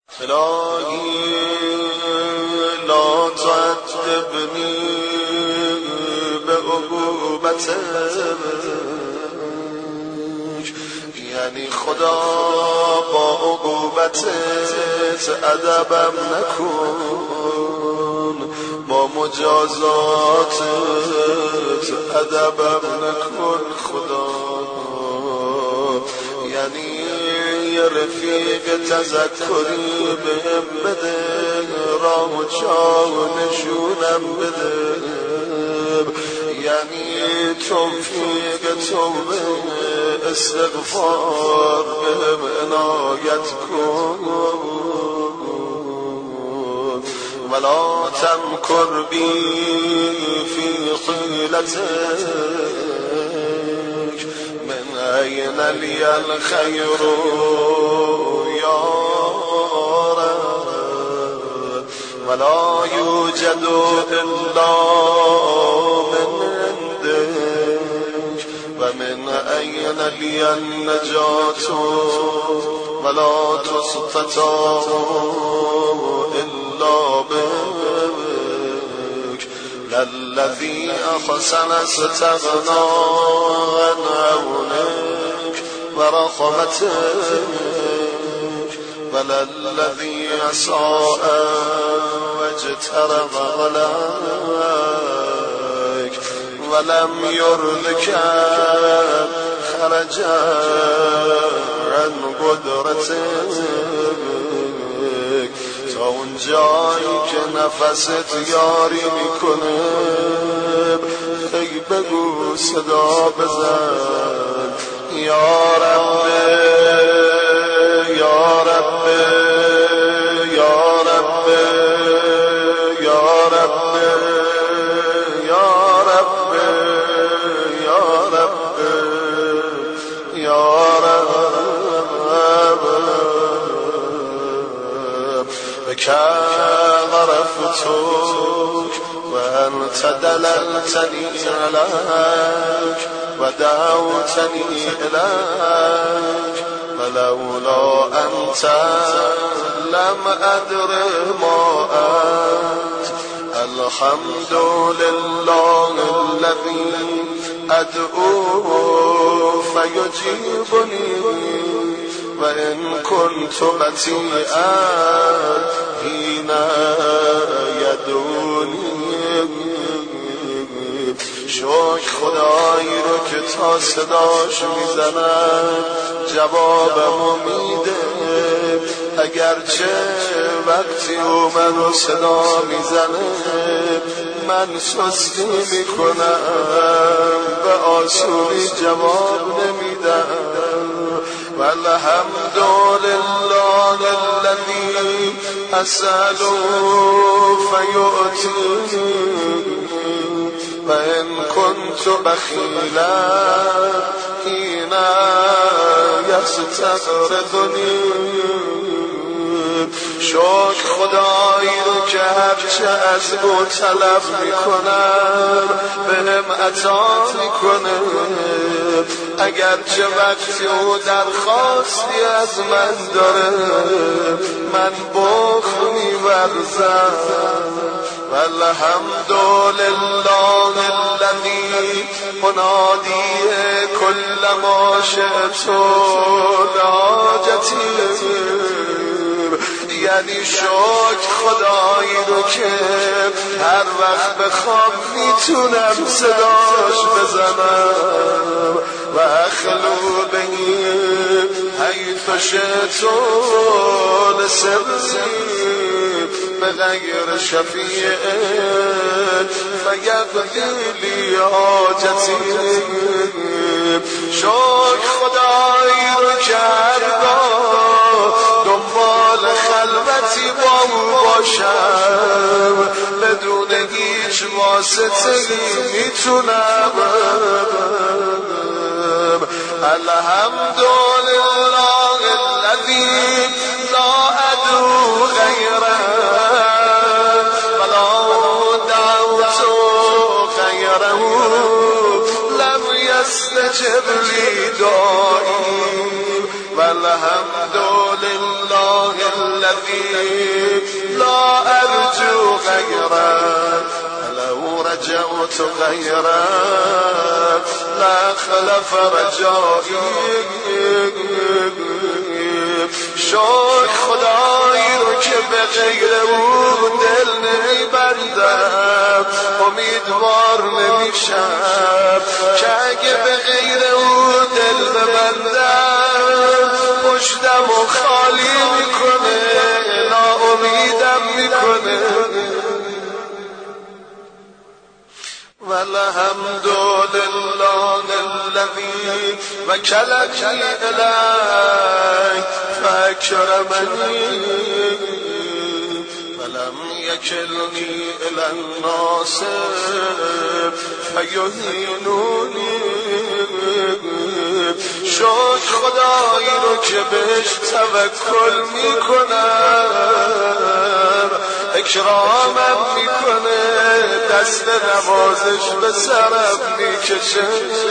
الهی لا تعذبنی به عقوبتک، یعنی خدا با عقوبتت ادبم نکن، با مجازاتت ادبم نکن خدا. یعنی یه رفیق تذکری بهم بده، راه و چاه نشونم بده، یعنی توفیق توبه استغفار بهم عنایت کن. ولا تمکر بی فی حیلتک، من این لی الخیر یا رب، ولا یوجد الا من عندک، و من این لی النجات ولا تستطاع الا بک، للذی احسن استغنا عن عونک و رحمتک، وللذی اساء واجترأ عليک ولم یرضک خرجا عن قدرتک، تا اون جایی که نفست یاری میکنه بگو صدا بزن یا رب یا رب یا رب یا رب یا رب یا رب یا رب بك غرفتك وأنت دللتني عليك ودعوتني إليك، ولولا أنت لم أدر ما أنت. الحمد لله الذي أدعوه فيجيبني، وإن كنت بطيئا حين يدعوني. شکر خدایی رو که تا صداش میزنم جوابمو میده، اگرچه وقتی او منو صدا میزنه من سستی میکنم، به آسونی جواب نمیدم. والحمد لله الذي أسأل فيؤتيني، وإن كنت بخيلا حين يستغرقني. شکر خدایی رو که هرچه از او طلب میکنم بهم عطا میکنه، اگرچه وقتی او درخواستی از من داره من بخل می‌ورزم. والحمد لله الذي منادی كل ما شئت لحاجتی، یعنی شکر خدایی رو که هر وقت بخوام میتونم صداش بزنم. و اخلو بهی حیث شئت لسری بغیر شفیع فیقضی لی حاجتی. شکر خدایی رو که هرگاه دنبال خلوتی با او باشم بدون هیچ واسطه‌ای میتونم. الحمد لله الذي لا ادعو غيره ولا دعوت غيره لم يستجب لي داعي. والحمد لله الذي لا أرجو غيره لو رجعت غيره لا خلف رجائي شکر خدایی رو که به غیر او دل نمیبندم امیدوار نمیشم که اگه به غیر او دل ببندم پشتم و خالی میکنه ناامیدم میکنه والحمد لله الذي وكلني إليه فأكرمني ولم يكلني إلى الناس فيهينوني شکر خدایی رو که بهش توکل میکنم اکرامم میکنه دست نوازش به سرم میکشه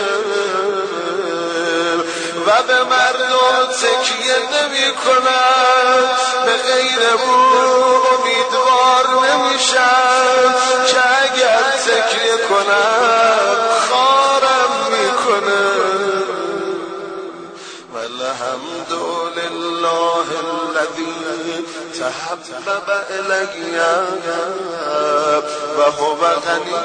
و به مردم تکیه نمیکنم به غیر او امیدوار نمیشم که اگر تکیه کنم خارم میکنه والحمد لله الذي تحبب إلي وهو غني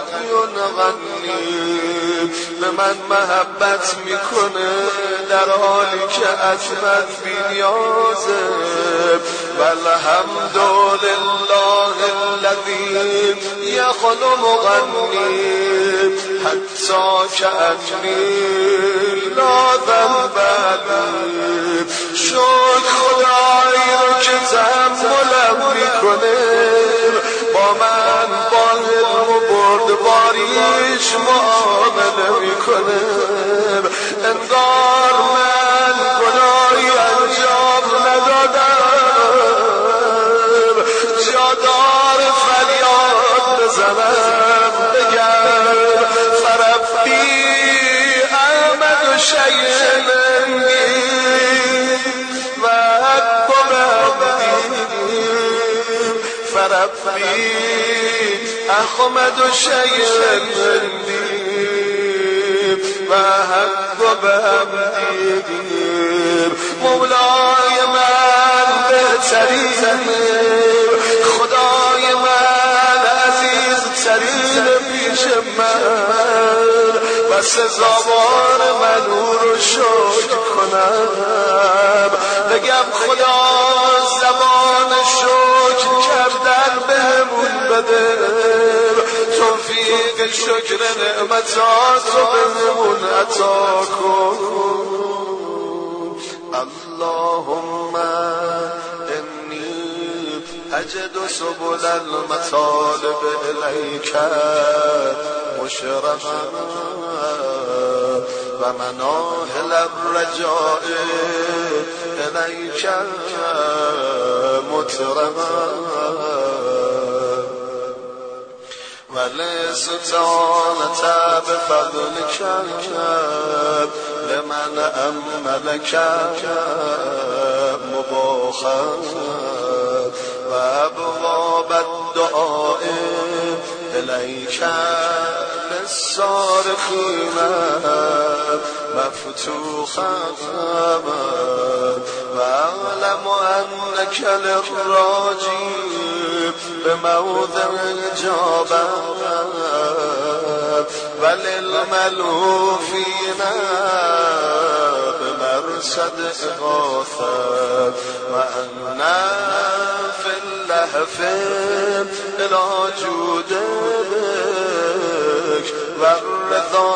به من محبت میکنه در حالی که عظمت بی‌نیازه والحمد لله الذي يخلقني حتی كأني لا ذنب لي شکر خدایی رو که تحملم میکنه با من با علم و بردباریش معامله میکنه انگار من گناهی انجام ندادم جادار فریاد بزنم بگم فربی احمد شیء منی و اکبر عبدی فربی احمد شیء منی و اکبر عبدی مولای من بهترین خدای من عزیز ترین پیش من و سزاوار من او رو شکر کنم بگم خدا زبان شکر کردن بهمون بده توفیق شکر نعمتات رو بهمون عطا کن اللهم انی اجد سبل المطالب الیک مشرقا و مناهل الرجاء الیک مطرقا والاستعانة بفضلك لمن أملك مباخا وأبواب الدعاء إليك للصارخين مفتوحا وأعلم أنك للراجي بموضع الإجابة وللملهوفين بمرصد إغاثة وأنا في اللهف إلى جودك والرضا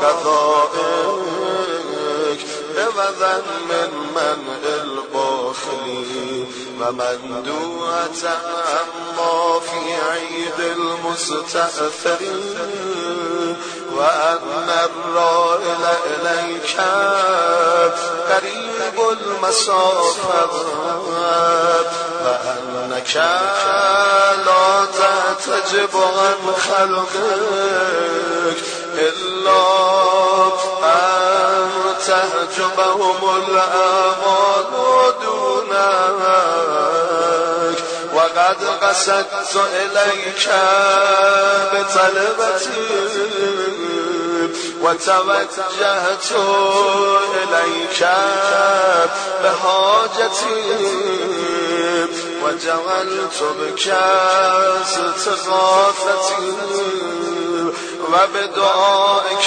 بقضائك عوضا من منع البخل ومندوعة عما في عيد المستأثرين وأن الرائل إليك قريب المسافة وأنك لا تحتجب عن خلقك إلا أن تحجبهم الأعمال دونها وقد قصدت إليك بطلبتي وتوجهت إليك بحاجتي وجعلت بك استغاثتي وبدعائك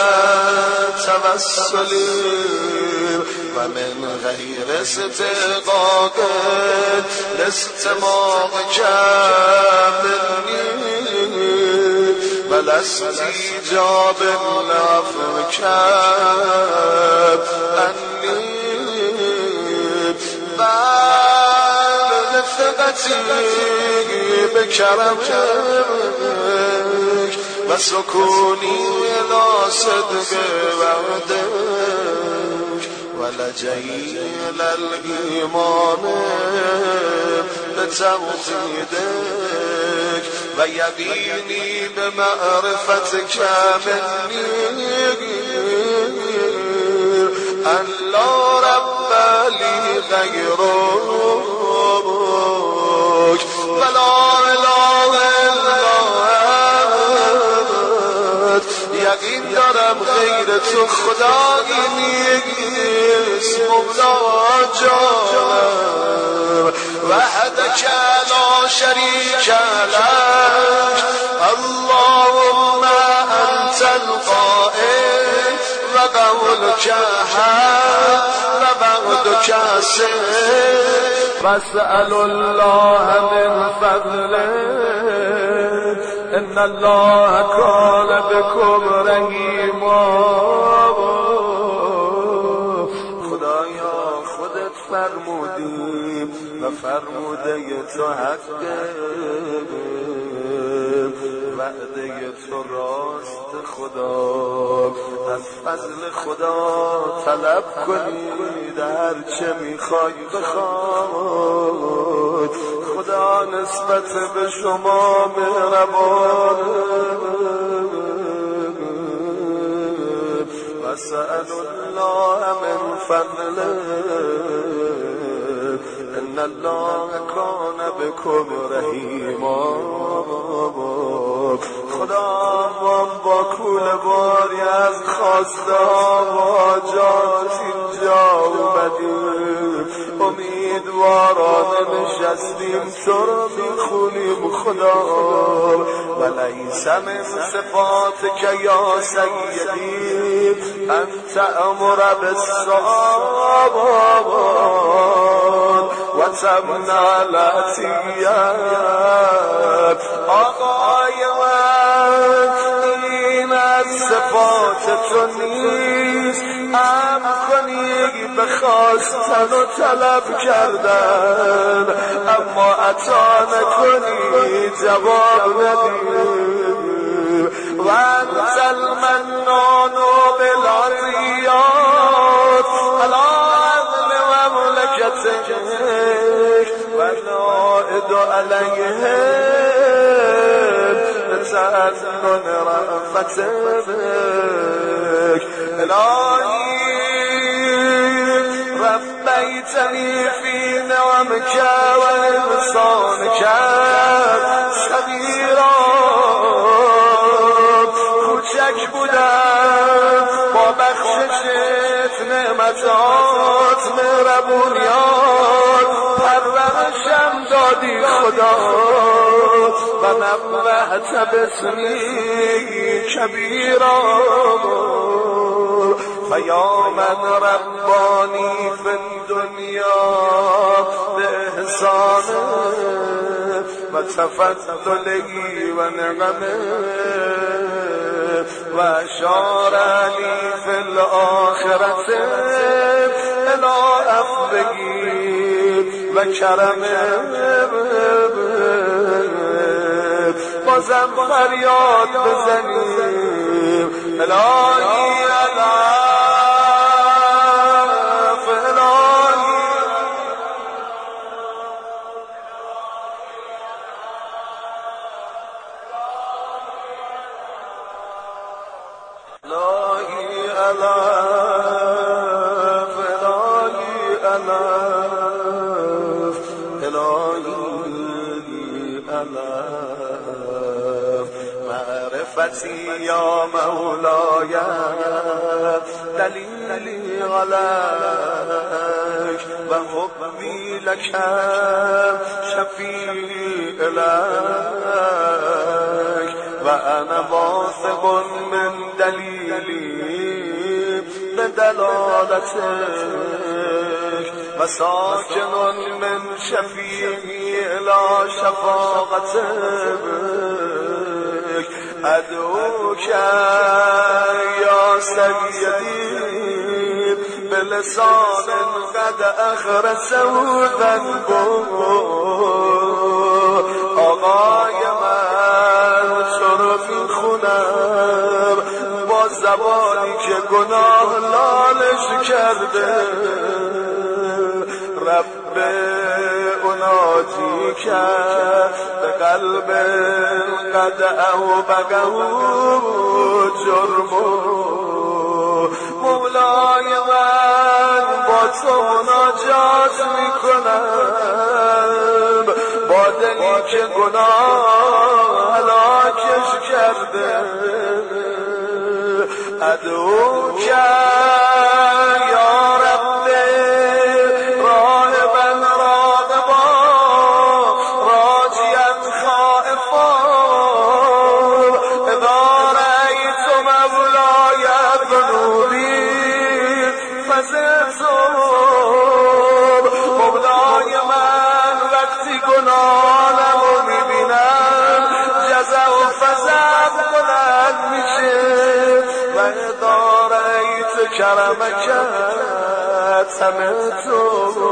توسلي ومن غير استحقاق لاستماعك مني ولا استجاب لعفوك عني بل لثقتي بكرمك وسكوني إلى صدق وعدك ولجئي إلى الإيمان بتوحيدك ويقيني بمعرفتك مني أن لا رب لي غيرك ولا إله إلا أنت یقین دارم غیر تو خدایی نیست مولا جانم وحدك لا شريك لك اللهم أنت القائل وقولك حق ووعدك صدق واسأل الله من فضله إن الله كان بكم رحیما خدایا خودت فرمودی و فرموده تو حقه وعده تو راست خدا از فضل خدا طلب کنید هر چه میخوای بخواد خدا نسبت به شما مهربان واسأل الله من فضله ان الله كان بكم رحیما خدا ما با کول باری از خواسته ها و حاجات اینجا اومدیم امیدوارانه نشستیم تو رو میخونیم خدا ولیس من صفاتک یا سیدی انت امر بالصواب و تمنع العطیت آقای من این از صفات تو نیست امر کنی به خواستن و طلب کردن اما عطا نکنی جواب ندی و انت المنان بالعطیات علی عدل مملکتک و نائد علیهم بتأذن رأفتك الهی ربيتني في نعمك وإحسانك صغيرا کوچک بودم با بخششت نعمتات مهربونیات پرورشم دادی خدا و نبهت باسمی کبیرا فیا من ربانی فی الدنیا بإحسانه و تفضلی و نعمه و اشار علی فی الآخرة الی عفوه و کرمه بازم فریاد بزنیم الهی الهی علف معرفتی یا مولای دلیلی عليك و حبی لك شفیع لك و انا واثق من دلیلی بدلالتك و ساکن من شفیعی الى شفاقتك ادعوك یا سیدی بلسان قد اخرسه ذنبه آقای من تو رو میخونم با زبانی که گناه لالش کرده رب اناجی کرد به قلب قد اوبقه جرمه مولای من با تو مناجات میکنم با دلی که گناه هلاکش کرده ادعوک یا رب راهبا راغبا راجیا خائفا اذا رأیت مولای ذنوبی مولای من وقتی گناهانمو میبینم جزع و فزع بلند میشه و ادارهیت کرمک تمتو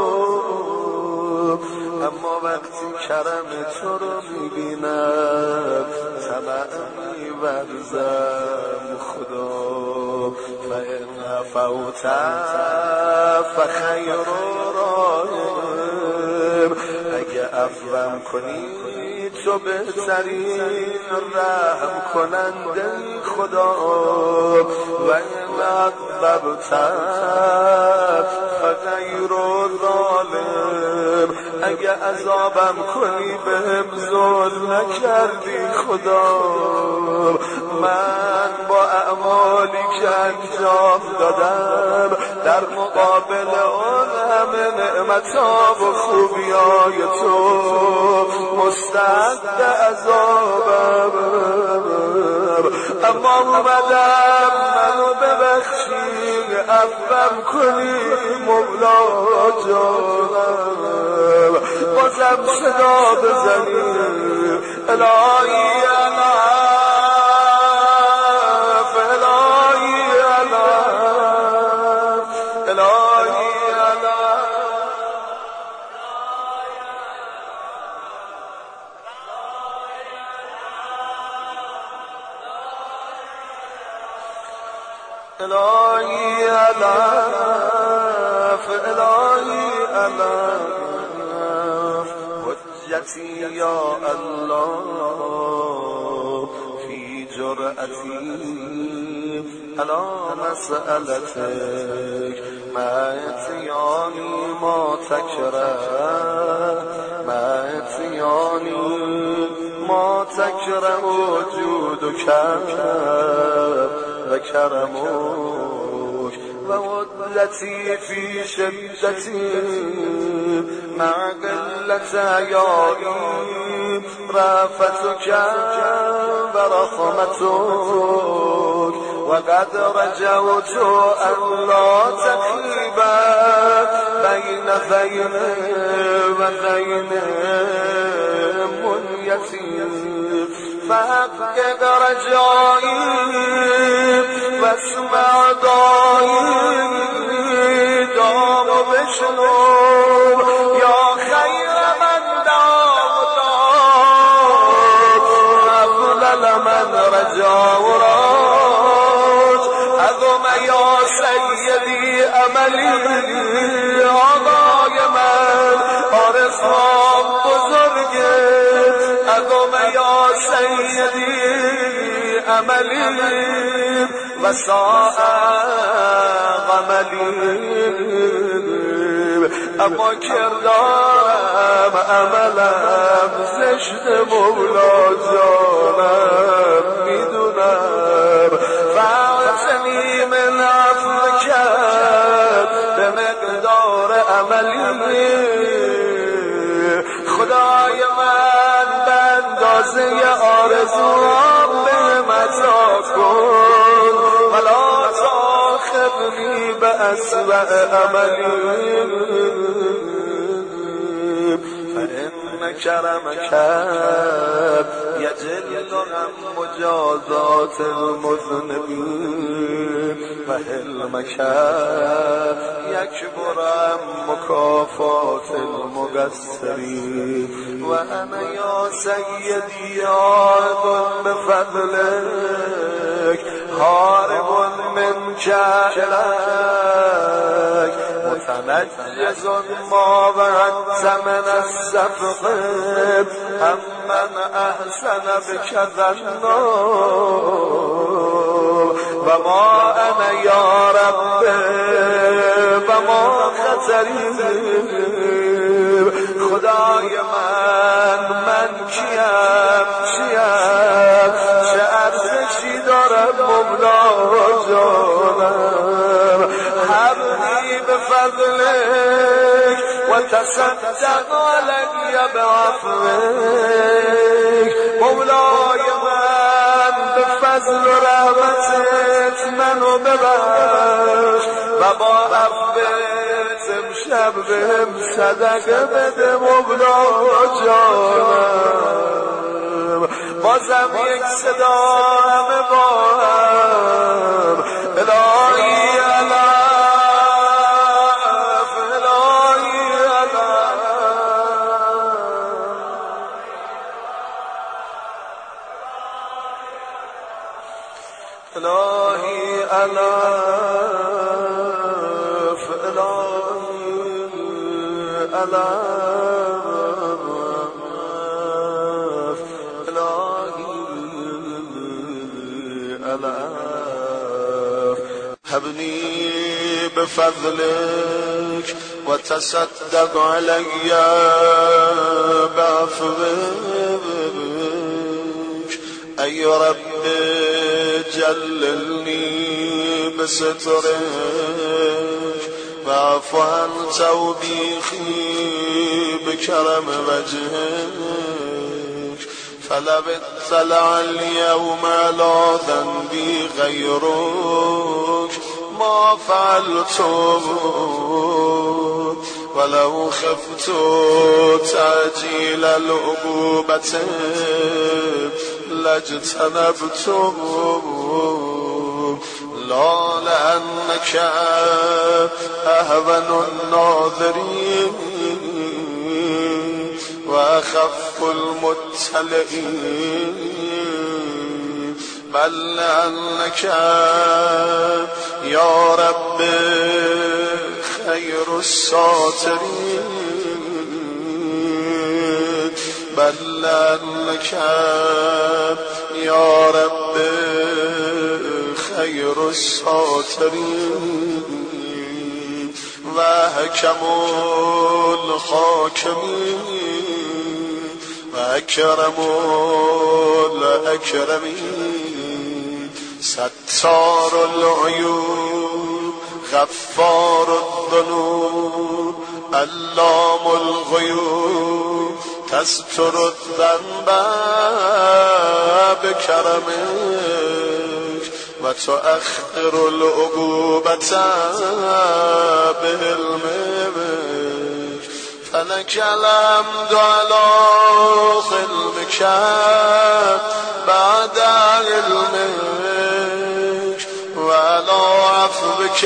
اما وقتی کرم تو رو میبینم طمع میورزم خدا فإن فوت فخیر راهم اگه عفوم کنی تو بهترین رحم کننده خدا و این عذبت فغیر ظالم اگه عذابم کنی بهم ظلم نکردی خدا من با اعمالی که انجام دادم در مقابل اون همه نعمتها و خوبیای تو مستعد عذابم اما اومدم منو ببخشی عفوم کنی مولا جانم بازم صدا بزنی الهی علف الهی علف الهی علف الهی علف الهی علف حجتی یا الله فی جرأتی علی مسألتک مع اتیانی ما تکره مع اتیانی ما تکره وجودک و کرمک و عدلتی فی شدتی مع قلت حیایی رأفتک و رحمتک و قد رجوت ان لا تخیب بین ذین و ذین منیتی فحقق رجایی واسمع دعایی دام و بشنو یا خیر من دعا افضل من رجا و راج عظم یا سیدی عملی آقای من آرزوام بزرگه عظم یا سیدی عملی و ساء عملی اما کردارم عملم زشت مولا جانم میدونم فاعتنی من عفوک به مقدار عملی خدای من به اندازه آرزوام به متا کن ولا تاخذنی به اسوأ عملی فإن کرمک یجل عن مجازات المذنبین و حلمک یکبر عن مکافات المقصرین و انا یا سیدی عائد بفضلک هارب منک الک متنجز ما وعدت من السفق امن احسن بك ظنوا و ما انا یا رب و ما خطری خدای من کیم چیم چه ارزشی دارم مولا جانم حبنی بفضلک و تصدق علی بعفوک مولای من به فضل و رحمتت منو ببخش و با عفوت امشب بهم صدقه بده مولا جانم بازم یک صدا همه با هم الهی علف الهی علف الهی علف الهی علف الألف هبني بفضلك وتصدق علي بعفوك أي رب جللني بسترك واعف عن توبيخي بكرم وجهك فلو اطلع اليوم على ذنبي غيرك ما فعلته ولو خفت تعجيل العقوبة لاجتنبته لا لأنك أهون الناظرين وأخف المطلعين بل لأنك يا رب خير الساترين بل لأنك يا رب خير الساترين وحكم الحاكمين وأكرم الأكرمين ستار العيوب غفار الذنوب علام الغيوب تستر الذنب بكرمك وتؤخر العقوبة بعلمك فلك الحمد على حلمك بعد علمك وعلى عفوك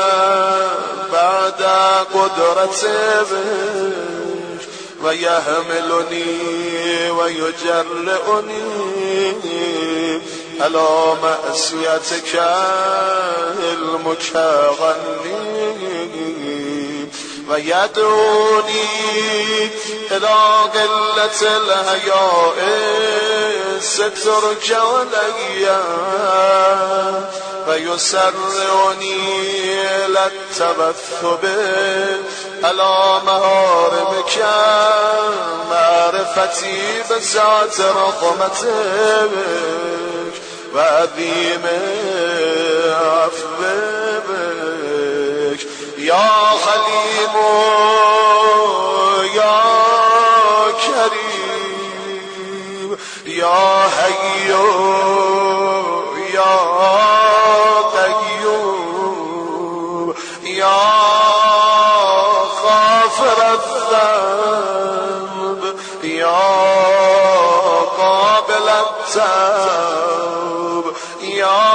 بعد قدرتك ويحملني ويجرئني على معصيتك المكغني ويدعوني إلى قلة الحياء سترك علي ويسرعني إلى التبثب علا محارمک معرفتی به ذات رحمتک و عظیم عفوک یا حلیم یا کریم یا حی یا قیوم یا غافر الذنب یا قابل التوب یا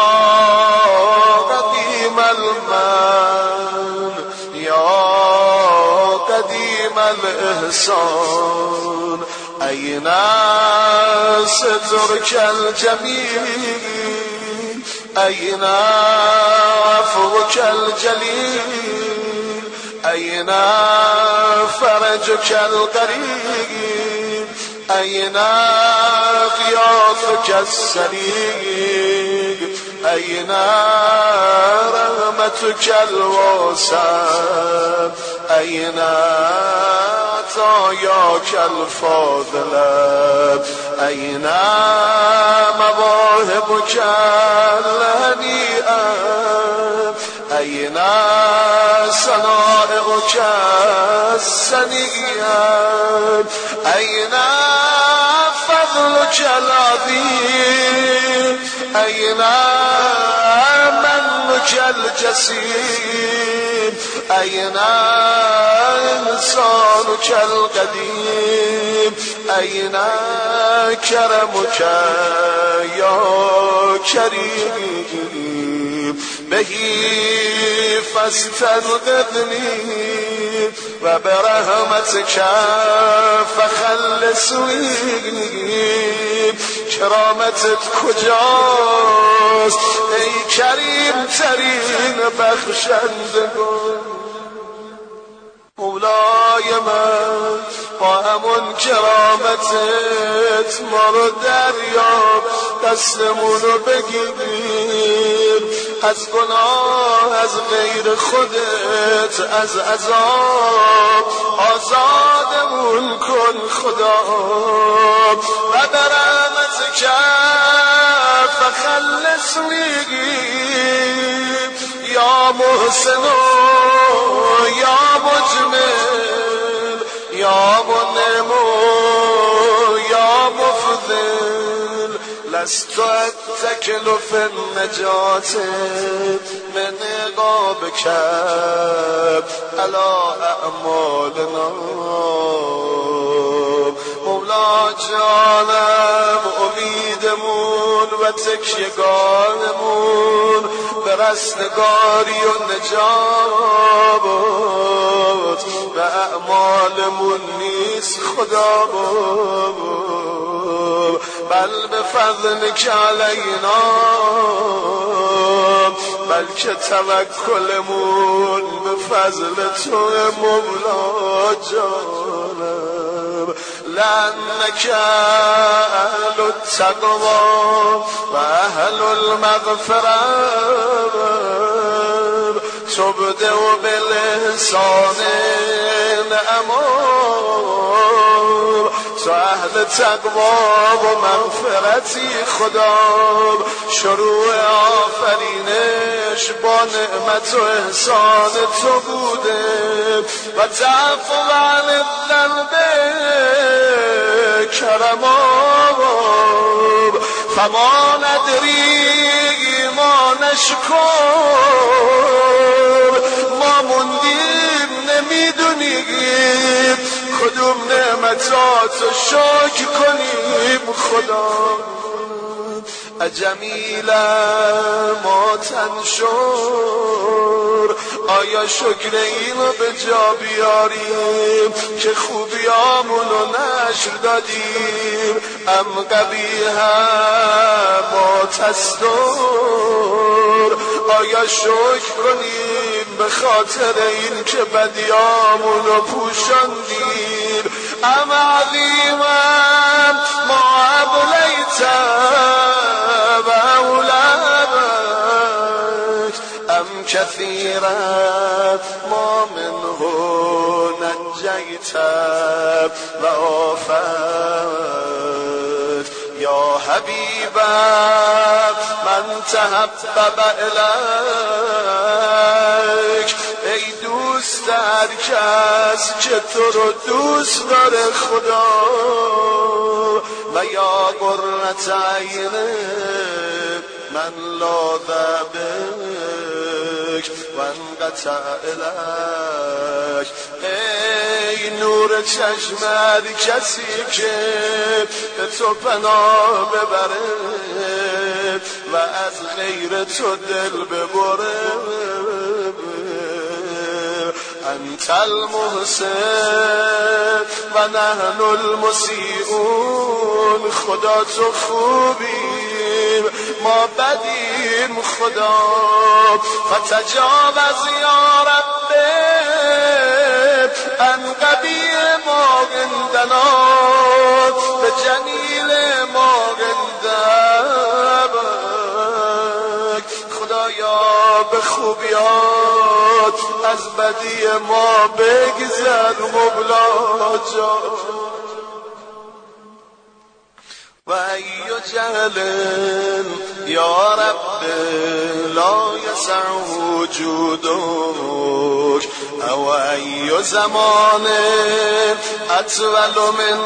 قدیم المن یا قدیم الاحسان این سترک الجمیل این عفوک الجلیل این فرجک القریب این غیاثک السریع این رحمتک الواسع این عطایاک الفاضله این مواهبک الهنیئه این صنائعک السنیئه این فضلک العظیم این منک الجسیم این انسانک القدیم این کرمک یا کریم بهی فاستنقذنی و برحمتک فخلصنی کرامتت کجاست ای کریم ترین بخشندگان مولای من با همون کرامتت ما رو دریاب دستمون رو بگیر از گناه از غیر خودت از عذاب آزادمون کن خدا و برحمتک فخلصنی یا محسن یا مجمل یا منعم یا مفضل لست اتکل فی النجات من عقابک علی اعمالنا مولا جانم امیدمون و تکیهگاهمون به رستگاری و نجات و اعمالمون نیست خدا بل به فضلک علینا بلکه توکلمون به فضل تو مولا جانم لأنك أهل التقوى وأهل المغفرة تبدأ بالإحسان الأمور تو اهل تقوا و مغفرتی خدا شروع آفرینش با نعمت و احسان تو بوده و تعفو عن الذنب کرماب فما ندری ما نشکر ما موندیم نمیدونیم کدوم نعمتاتو شکر کنیم خدا جمیلم ما تنشر آیا شکر اینو به جا بیاریم که خوبیامونو نشر دادیم ام قبیحم ما تستر آیا شکر کنیم به خاطر این که بدیامونو پوشاندیم ام عظیمم ما ابلیتم ام كثيرا ما منه نجيت وآفت يا حبيبا من تحبب إليك ای دوست هر کس که تو رو دوست داره خدا و یا قرة عین من لاذ بک و انقطع الیک ای نور چشم هر کسی که به تو پناه ببره و از غیر تو دل ببره انت المحسن و نحن المسیئون خدا تو خوبیم ما بدیم خدا فتجاوز یا رب عن قبیح ما عندنا به جمیل ما عندك خدایا به خوبیات از بدی ما بگذر مولا جان و ای جهل یا رب لا یسع وجودک او ای زمان اطول من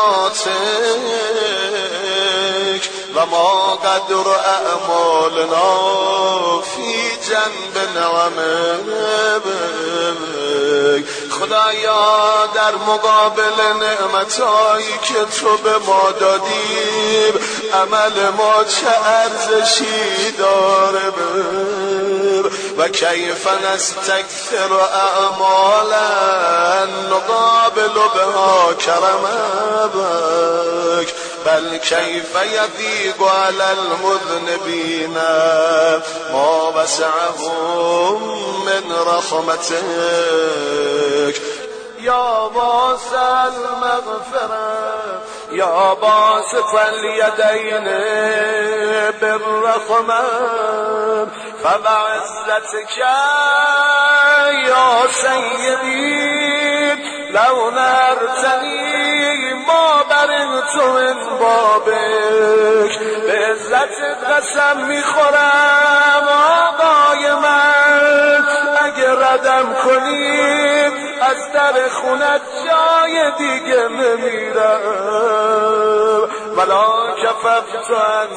اناتک و ما قدر اعمالنا فی جنب نعمك خدایا در مقابل نعمتایی که تو به ما دادیم عمل ما چه ارزشی داره و کیف نستکثر اعمالا نقابل بها کرمک بل کیف یضیق علی المذنبین ما وسعهم من رحمتک یا واسع المغفرة یا باسط الیدین بالرحمة فبعزتك یا سیدی لو نرتنی ما برنت من بابک به عزت قسم میخورم آقای من اگه ردم کنیم از در خونت جای دیگه نمیرم ولا کففت عن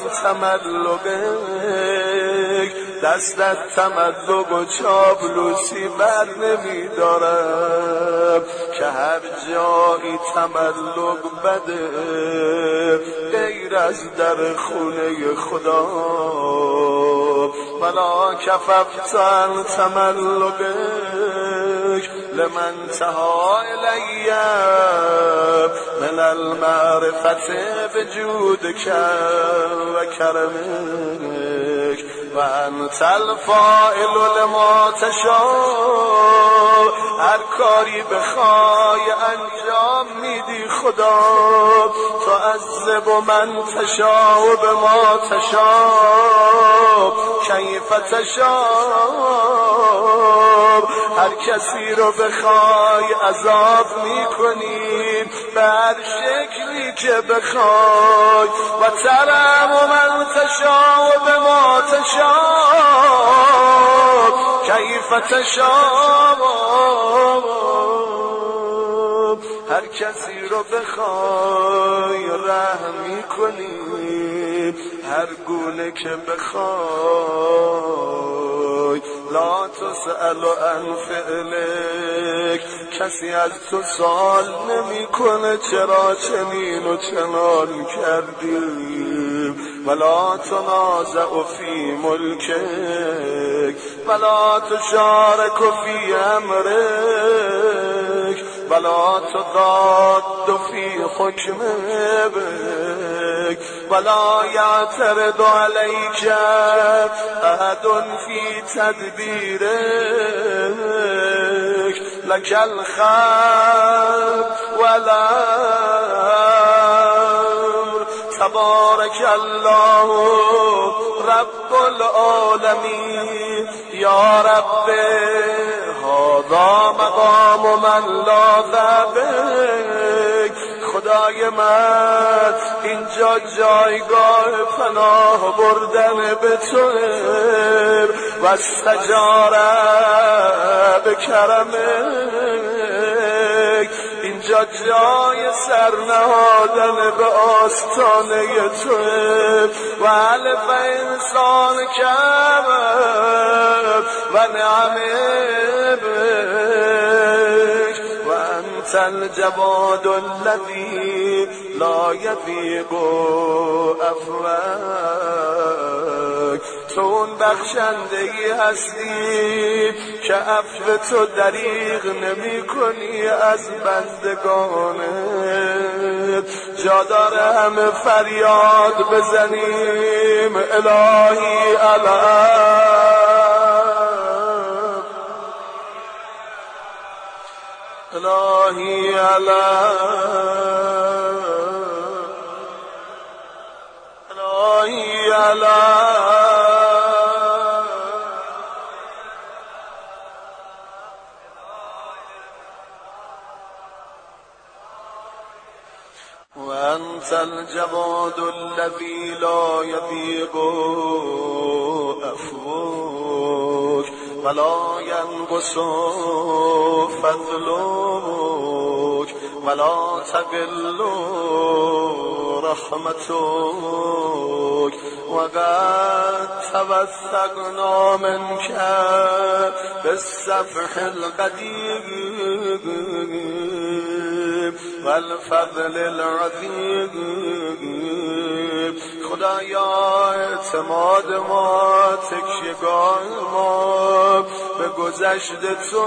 تملقک دستت تملق و چاپلوسی بر نمیدارم که هر جایی تملق بده غیر از در خونه خدا ولا کففت عن تملقک لمن تها الی من المعرفة بجودك و کرمک و انت الفاعل لما تشاء هر کاری بخوای انجام میدی خدا تعذب من تشاء و به ما تشاء کیف تشاء هر کسی رو بخوای عذاب میکنی به هر شکلی که بخوای و ترحم من تشاء و به ما تشاء کیف تشاء هر کسی رو بخوای رحم میکنی هر گونه که بخوای لا تسأل عن فعلک کسی از تو سوال نمیکنه چرا چنین و چنان کردی ولا تنازع فی ملکک ولا تشارک فی امرک ولا تضاد فی حکمک ولا یعترض علیک احد فی تدبیرک لک الخیر والامر تبارک الله رب العالمین. یا رب هذا مقام من لا ذبک. خدای من اینجا جایگاه پناه بردن به توه و استجاره به کرمک. اینجا جای سر نهادن به آستانه توه و الف انسان کم و نعمه بک و انت الجواد الذی لا یضیق عفوک. تو اون بخشندگی هستی که عفو تو دریغ نمی کنی از بندگانت. جا داره همه فریاد بزنیم الهی علم، الهی علم، الهی علم. وأنت الجواد الذي لا يضيق عفوك ولا ينقص فضلك ولا تقل رحمتك. وقد توثقنا منك بالسفح القديم والفضل العظیم. خدایا اعتماد ما، تکیهگاه ما به گذشت تو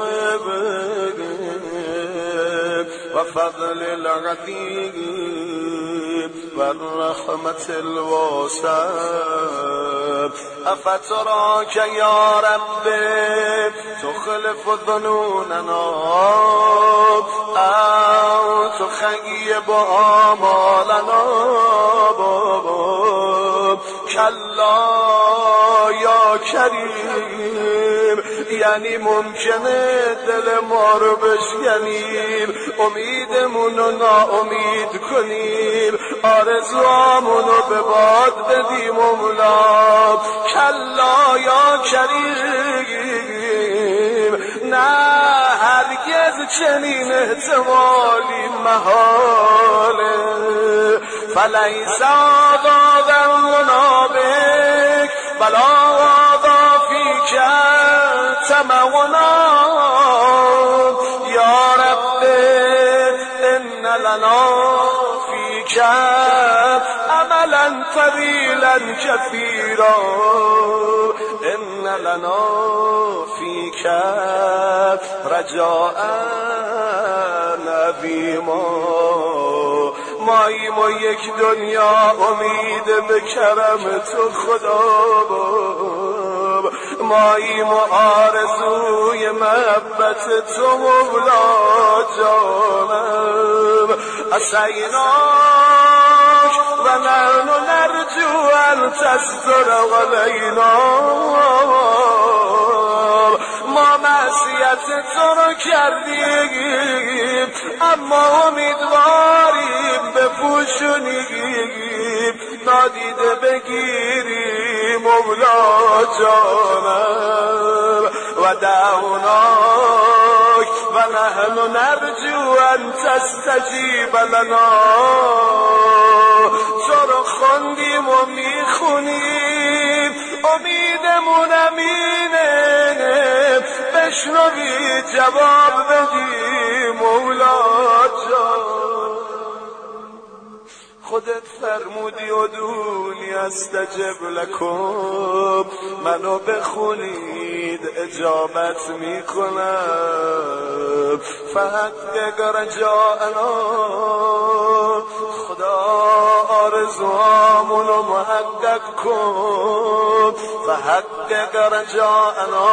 و فضل العظیم و رحمت الواسع. افتراک یا رب تخلف ظنوننا او تخیب آمالنا. کلا یا کریم، یعنی ممکنه دل ما رو بشکنیم، امیدمون رو ناامید کنیم، آرزوامون رو به باد بدیم مولا. کلا یا کریم، نه هرگز چنین احتمالی محاله. فلیس آذا ذنبنا بک بلا آذا فیک تمعنا. یا رب ان لنا فیک عملا طویلا کثیرا. ان لنا فیک رجاء عظیما. ماییم و یک دنیا امید به کرم تو خدا، ماییم و آرزوی محبت تو مولا جانم. اسیناک و نحن نرجو ان تستر علینا. ما معصیت تو رو کردیم اما امیدواریم بپوشونیم، نادیده بگیریم مولا جانم. و دعوناک و نحن نرجو ان تستجیب لنا. تو رو خوندیم و میخونیم، امیدمون امینه، بشنوی جواب بدی مولا جان. خودت فرمودی ادعونی استجب لکم، منو بخونید اجابت میکنم. فحقق رجاءنا، خدا آرزوامونو محقق کن. فحقق رجاءنا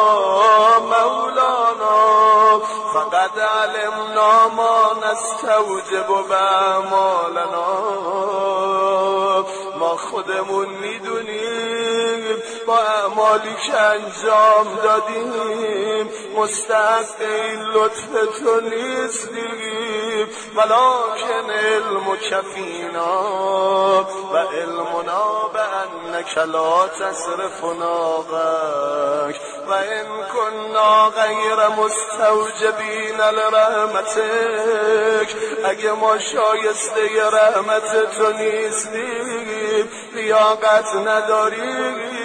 مولانا، فقد علمنا ما نستوجب بأعمالنا. ما خودمون میدونیم با اعمالی که انجام دادیم مستحق این لطف تو نیستیم، ولکن علمک فینا و علمنا بانک لا تصرف ناقک و ان کنا غیر مستوجبین لرحمتک، اگه ما شایسته رحمت تو نیستیم، لیاقت نداریم،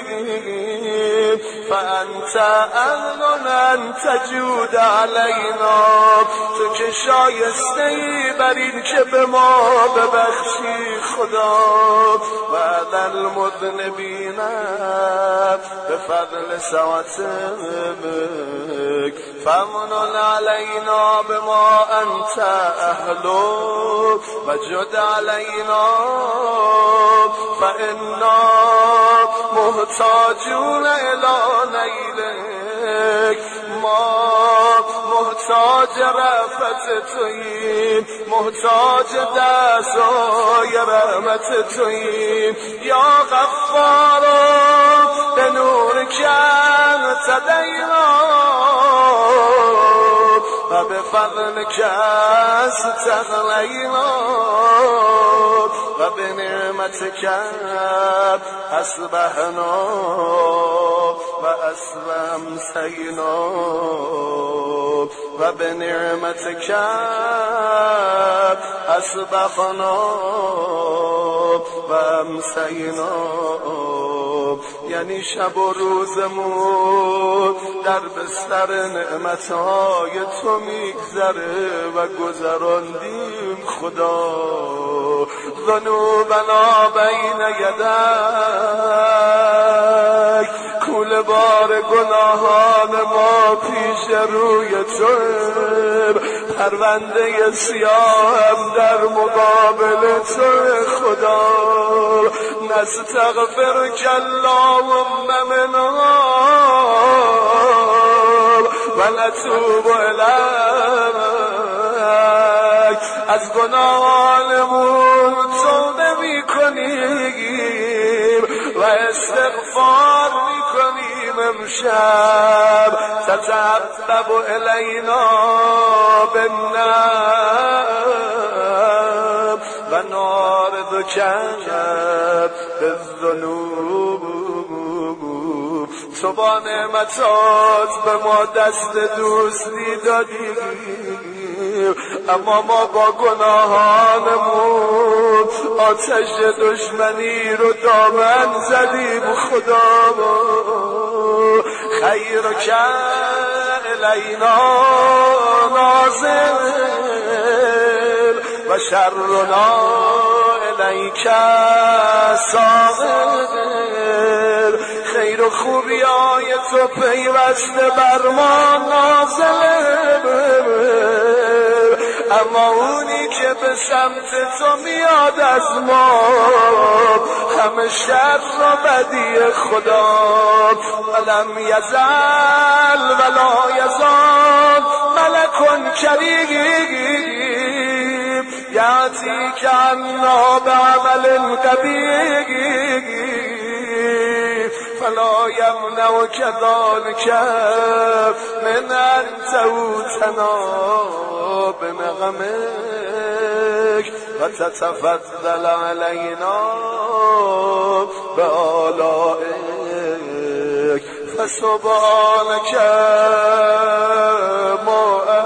فانت اهل ان تجود علینا، تو که شایسته ای بر این که به ما ببخشی خدا، و علی المذنبین بفضل سعتک فمن علینا بما انت اهلو و جد علینا فانا محتاجون الی نیلک، ما محتاج رحمت توییم، محتاج دستای رحمت توییم، یا غفار به نور کن تدینا و به فضل کس تغلینا و به نعمت کن اصبحنا و امسینا و به نعمت کن اصبحنا و امسینا، یعنی شب و روزمون در بستر نعمتهای تو میگذره و گذراندیم خدا، ذنوبنا بین یدک، کول بار گناهان ما پیش روی تو، پرونده سیاهم در مقابل تو خدا، نستغفرک اللهم منا و نتوب الیک، از گناهانمون توبه میکنیم و استغفار میکنیم، امشب تتعبب الینا بالنعم و نارضک بالذنوب، تو با نعمتات به ما دست دوستی دادی، اما ما با گناهانمون آتش دشمنی رو دامن زدیم خدا، خیرک الینا نازل و شرنا الیک ساغر، خیر و خوبیای تو پیوسته بر ما نازله، اما اونی که به سمت تو میاد از ما همه شر و بدی خدا، ولم یزل ولا یزال ملک کریم یأتی کعنا بعمل قبیح، فلا یمنع ذلک من ان توتنا بنغمک و تتفضل علینا بآلائک، فسبحانک ما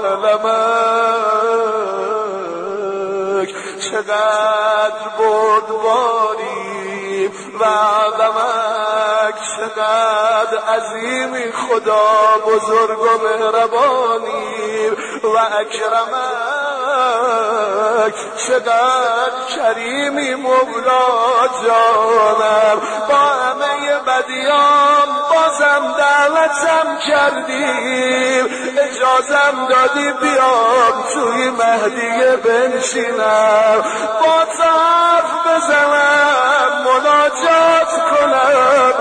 اعلمک، چقدر بردباری و عظمت، چقدر عظیمی خدا، بزرگ و مهربانی و اکرمک، چقدر کریمی مولا جانم، با همه بدیام بازم دعوتم کردیم، اجازم دادی بیام توی مهدیه بنشینم، با طرف بزنم مناجات کنم،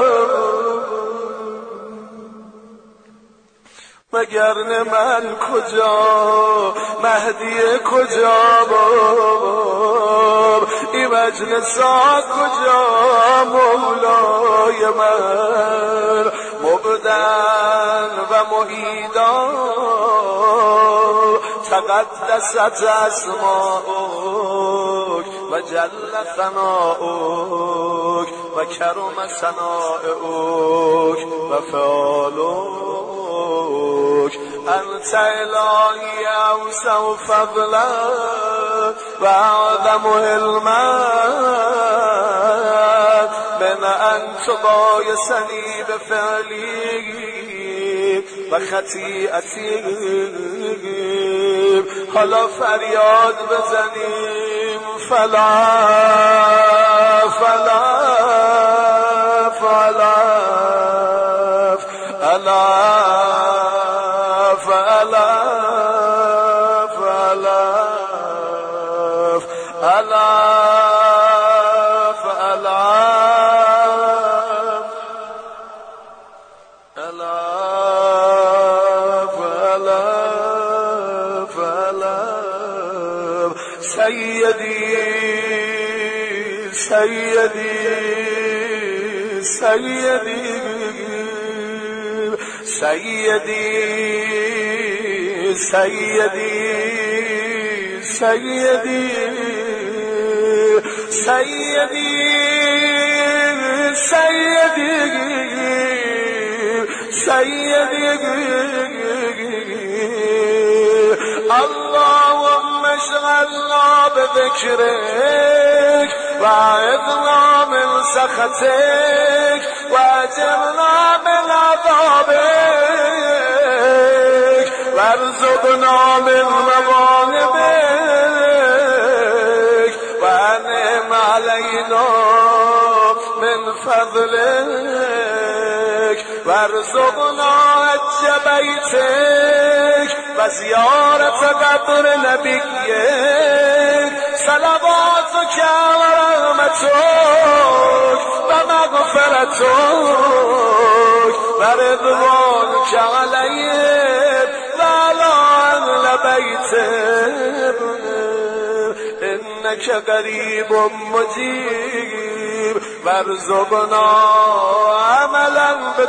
مگرنه من کجا، مهدی کجا، این مجلسا کجا مولای من مبدن و محیدا تقدست اسماؤک و جل ثناؤک و کرم ثناؤک و فعالک انت الهی اوسع فضلا و اعظم علما من ان تبایسنی بفعلی و خطیئتی. حالا فریاد بزنیم فلا فلا فلا فلا فلا فلا فلا سيدي سيدي سيدي سيدي سيدي سيدي سيدي سيدي سيدي اللهم اشغلنا بذكرك وأعذنا من سخطك وأجرنا من عذابك وارزقنا من مغانمك وأنعم علينا من فضلك وارزقنا حج بيتك وزيارة قبر نبيك صلواتك ورحمتك ومغفرتك ورضوانك عليهم وعلى أهل بيتك إنك قريب مجيب وارزقنا عملا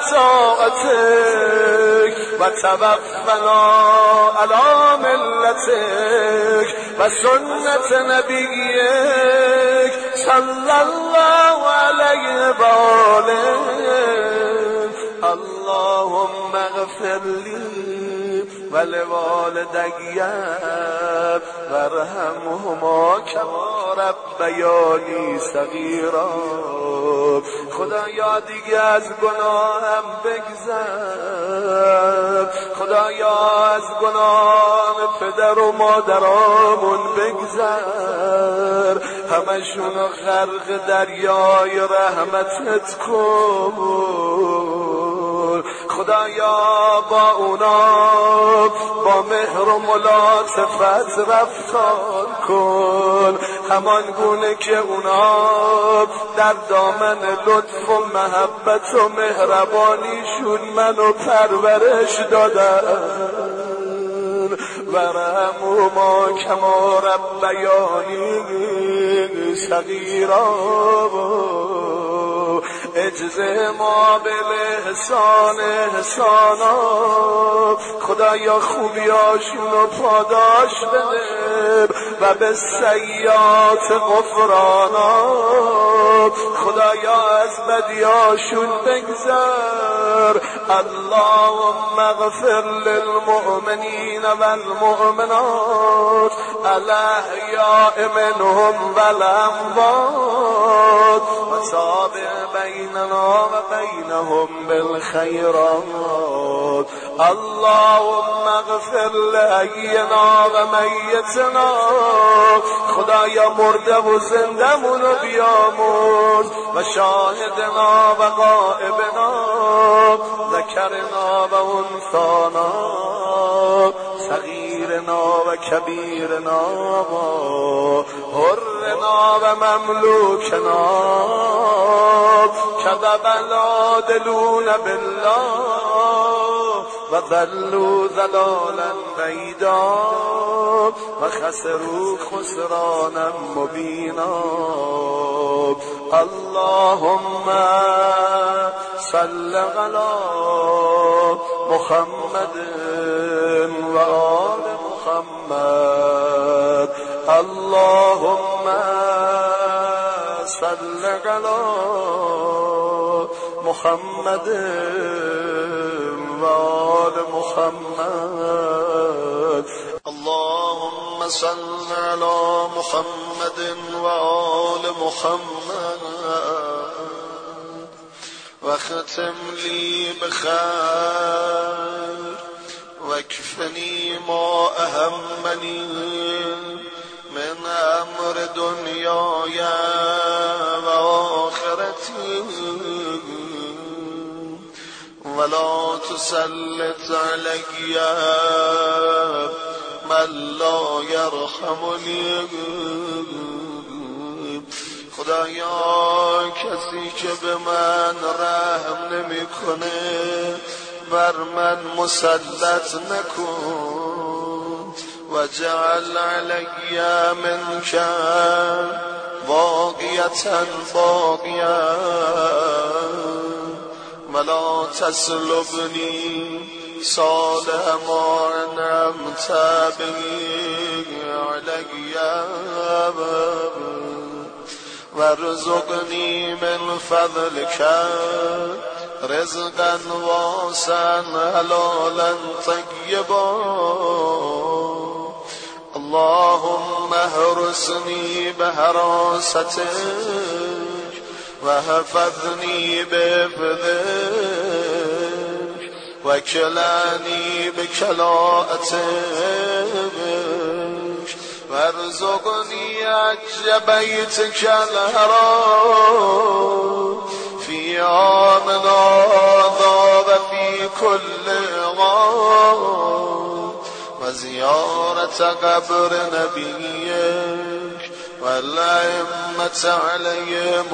بطاعتك وتوفنا على ملتك وسنة نبيك صلى الله عليه وآله. اللهم اغفر لي ولوالدي وارحمهما كما ربياني صغيرا. خدایا دیگه از گناهم بگذر، خدایا از گناه پدر و مادرامون بگذر، همشون غرق دریای رحمتت کن. خدایا با اونا با مهر و ملاطفت رفتار کن، همان گونه که اونا در دامن لطف و محبت و مهربانیشون منو پرورش دادن. ورحمهما کما ربیانی صغیرا. اجزه ما بالاحسان احسانا. خدایا خوبیاشونو پاداش بده و به سیئات غفرانا. خدایا از بدیاشون بگذر. اللهم اغفر للمؤمنین والمؤمنات الاحیاء منهم والاموات وتابع بیننا و بینهم بالخیرات. اللهم اغفر لحینا و میتنا. خدایا مرده و زندمونو بیامرز و شاهدنا و غائبنا ذکرنا و انثانا صغیرنا و کبیرنا حرنا و مملوکنا کذب العادلون بالله و ضلوا ضلالا بعیدا و خسروا خسرانا مبینا. اللهم صل على محمد و آل محمد. اللهم صل على محمد و آل محمد. اللهم صل على محمد و آل محمد واختم لي بخير واكفني ما أهمني من أمر دنياي وآخرتي ولا تسلط علي من لا يرحمني. خدایا کسی که به من رحم نمیکنه بر من مسلط نکن. وجعل علی منک واقیة باقیة ولا تسلبنی صالح ما انعمت به علی وارزقني من فضلك رزقا واسعا حلالا طيبا. اللهم احرسني بحراستك وحفظني بحفظك وكلاني بكلاءتك وارزقني حج بيتك الحرام في عامنا هذا وفي كل عام وزيارة قبر نبيك والأئمة عليهم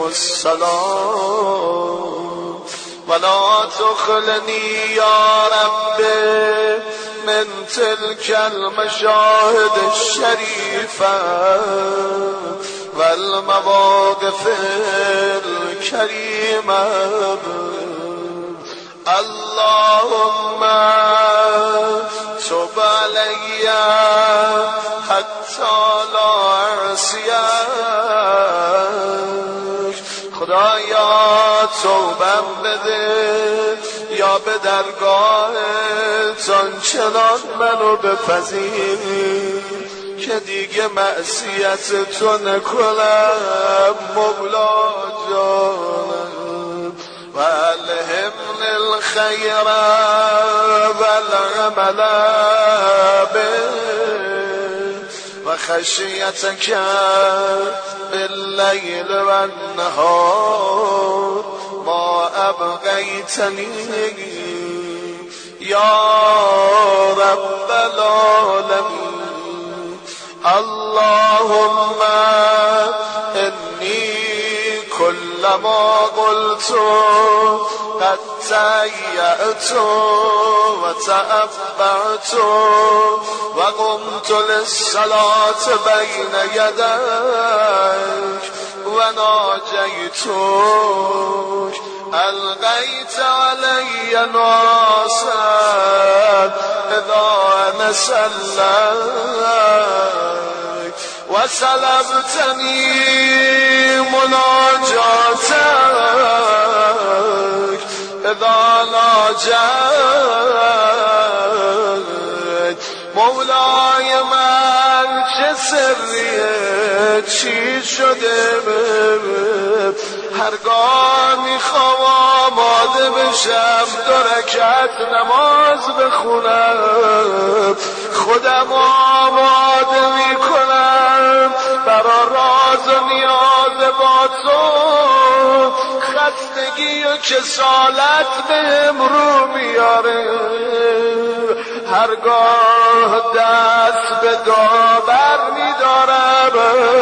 السلام. ولا تخلني يا رب من تلك المشاهد الشريفة والمواقف الكريمة. اللهم تب علي حتى لا أعصيك. خدایا توبم بده یا به درگاهت آنچنان منو بپذیر که دیگه معصیت تو نکنم مولا جانم. و الهمنی الخیر و العمل به و خشیتک باللیل و النهار ما ابقیتنی یا رب العالمین. اللهم انی كلما قلت قد تهيأت وتأبعت وقمت للصلاة بين يديك وناجيتك ألقيت علي ناسا إذا أنا سليت وسلبتني مناجاتك إذا ناجيت. مولای من چه سریه چی شده هرگاه میخوام آماده بشم 2 رکعت نماز بخونم خودم آماده میکنم برای راز و نیاز با تو. خستگی و کسالت بهم رو میاره هرگاه دست به داور میدارم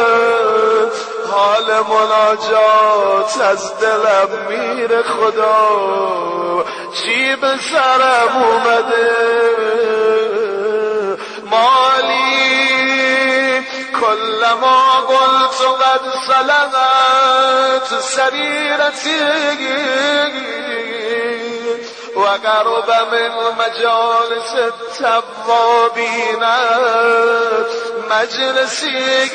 حال مناجات از دلم میره. خدا چی به سرم اومده مالی كلما قلت قد سلغت سريرتي وقرب من مجالس التوابين مجلسي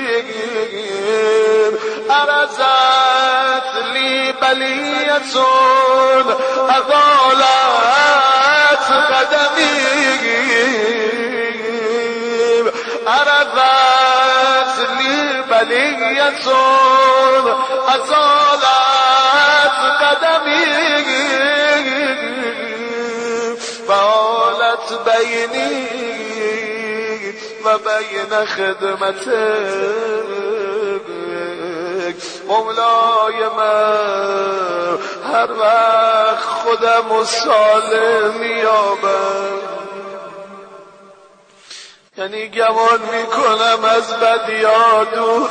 أرزت لي بلية أضالت قدمي أرزت لي بلية أضالت قدمي فعالت بيني وبين خدمتك مولاي من هر وقت خودم و سالم یابم. یعنی گمان میکنم از بدیا دور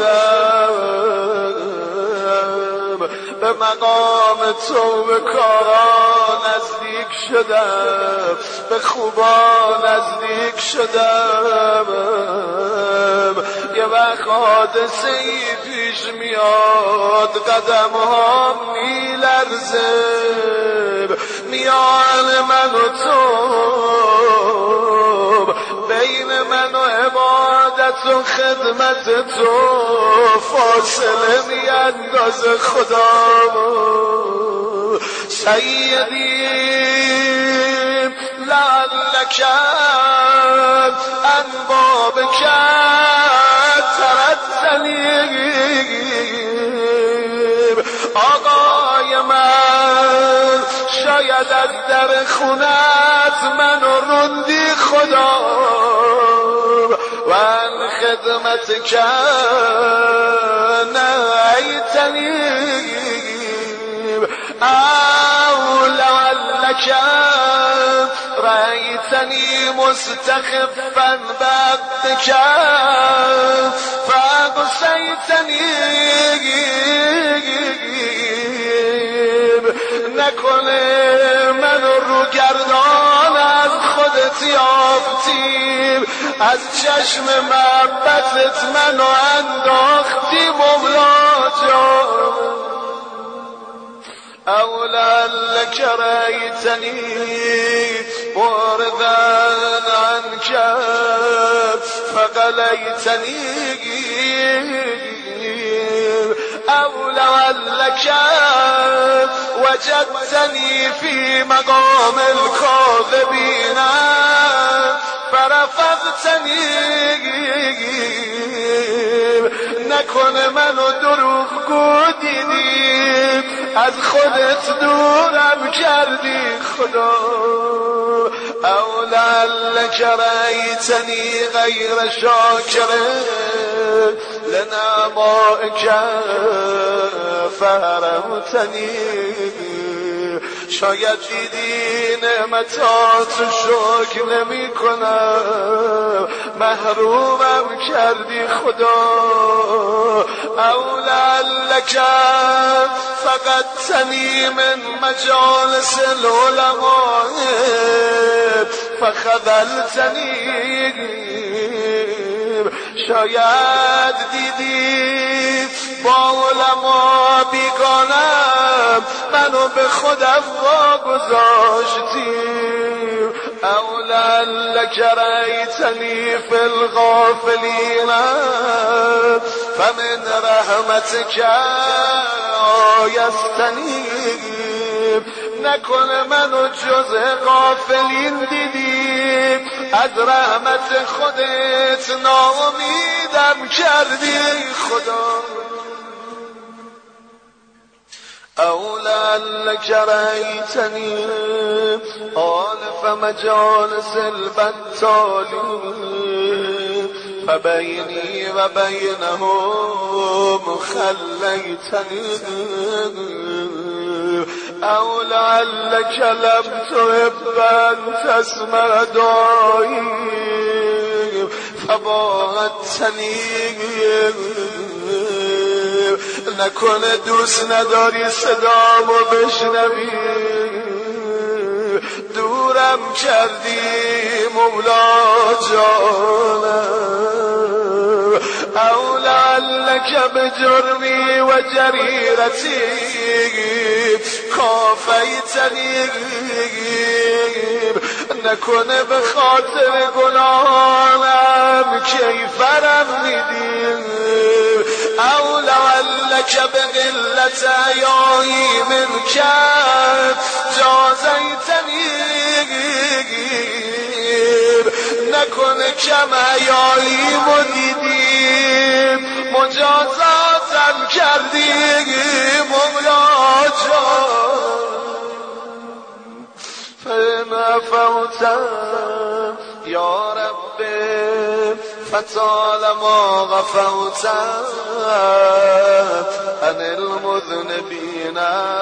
شدم، به مقام تو به کارا نزدیک شدم، به خوبا نزدیک شدم. یه وقت حادثه ای پیش میاد، قدم ها میلرزه، میان من و تو، بین من و عبادت و خدمت تو فاصله میاندازه خدا. سیدی لعلک عن بابک ترتنی، آقای من شاید از در خونت منو روندی خدا و ان خدمت کن نهیتنی او لعلک رأیتنی مستخفا بعدک فاغسیتنی، نکنه منو رو گردان از خودت یافتی، از چشم محبتت منو انداختی مولا جان. او لعلک رأیتنی معرضا عنک فقلیتنی، او لعلک وجدتنی فی مقام الكاذبین فرفضتنی، نکنه منو دروغگو دیدی، از خودت دورم کردی خدا. او لعلک رأیتنی غیر شاکر لنعمائک فحرمتنی، شاید دیدی نعمتاتو شکر نمی کنم، محرومم کردی خدا. او لعلک فقدتنی من مجالس العلماء فخذلتنی، شاید دیدی با علما بیگانم منو به خودم واگذاشتی. او لعلک رأیتنی فی الغافلین فمن رحمتک آیستنی، نکنه منو جز غافلین دیدی، از رحمت خودت ناامیدم کردی خدا. او لعلک رأیتنی آلف مجالس البطالین فبینی و بینهم خلیتنی، او لعلک لم تحب ان تسمع دعایی فباعدتنی، نکنه دوست نداری صدامو بشنوی، دورم کردی مولا جانم. او لعلك بجرمي وجريرتي كافيتني نكن بخاطر گناهانم كيف رميدي او لعلك بقلة عيائي منك جازيتني نكن كما عيائي مديدي مجازاتا كردي مولاجا فإن عفوت يا ربي فطالما غفوت عن المذنبين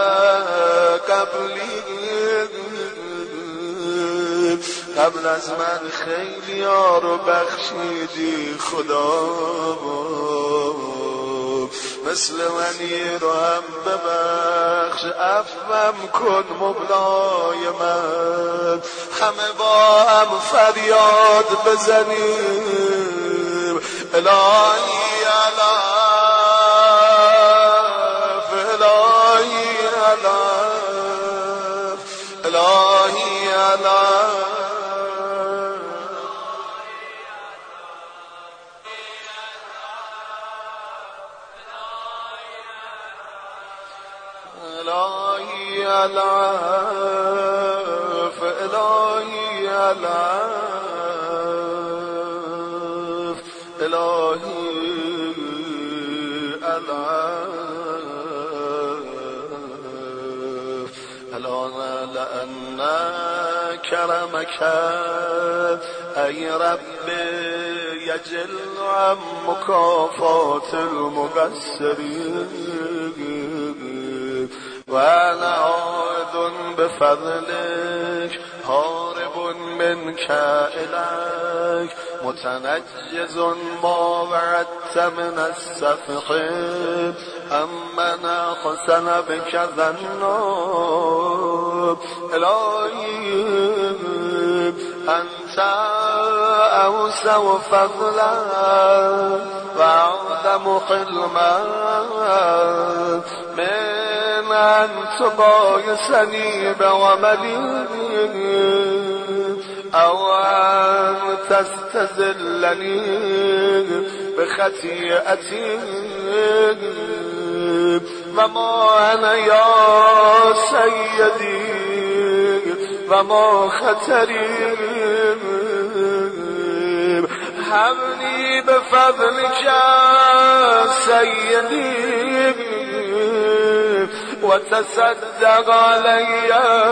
قبل از من خیلی ها رو بخشیدی خدا مثل منی رو هم ببخش عفوم کن مولای من همه با هم فریاد بزنیم الهی علف الهی علف الهی علف الهی علف الهی علف الهی علف الان لأن کرمک ای رب یجل عن مکافات المقصرین وأنا عائد بفضلك هارب منك إليك متنجز ما وعدت من السفح أمن أحسن بك ظنا إلهي أنت أوسع فضلا وأعظم حلما من أن تبايسني بعملي أو أن تستزلني بخطيئتي وما أنا يا سيدي وما خطري هبني بفضلك سيدي وتصدق علي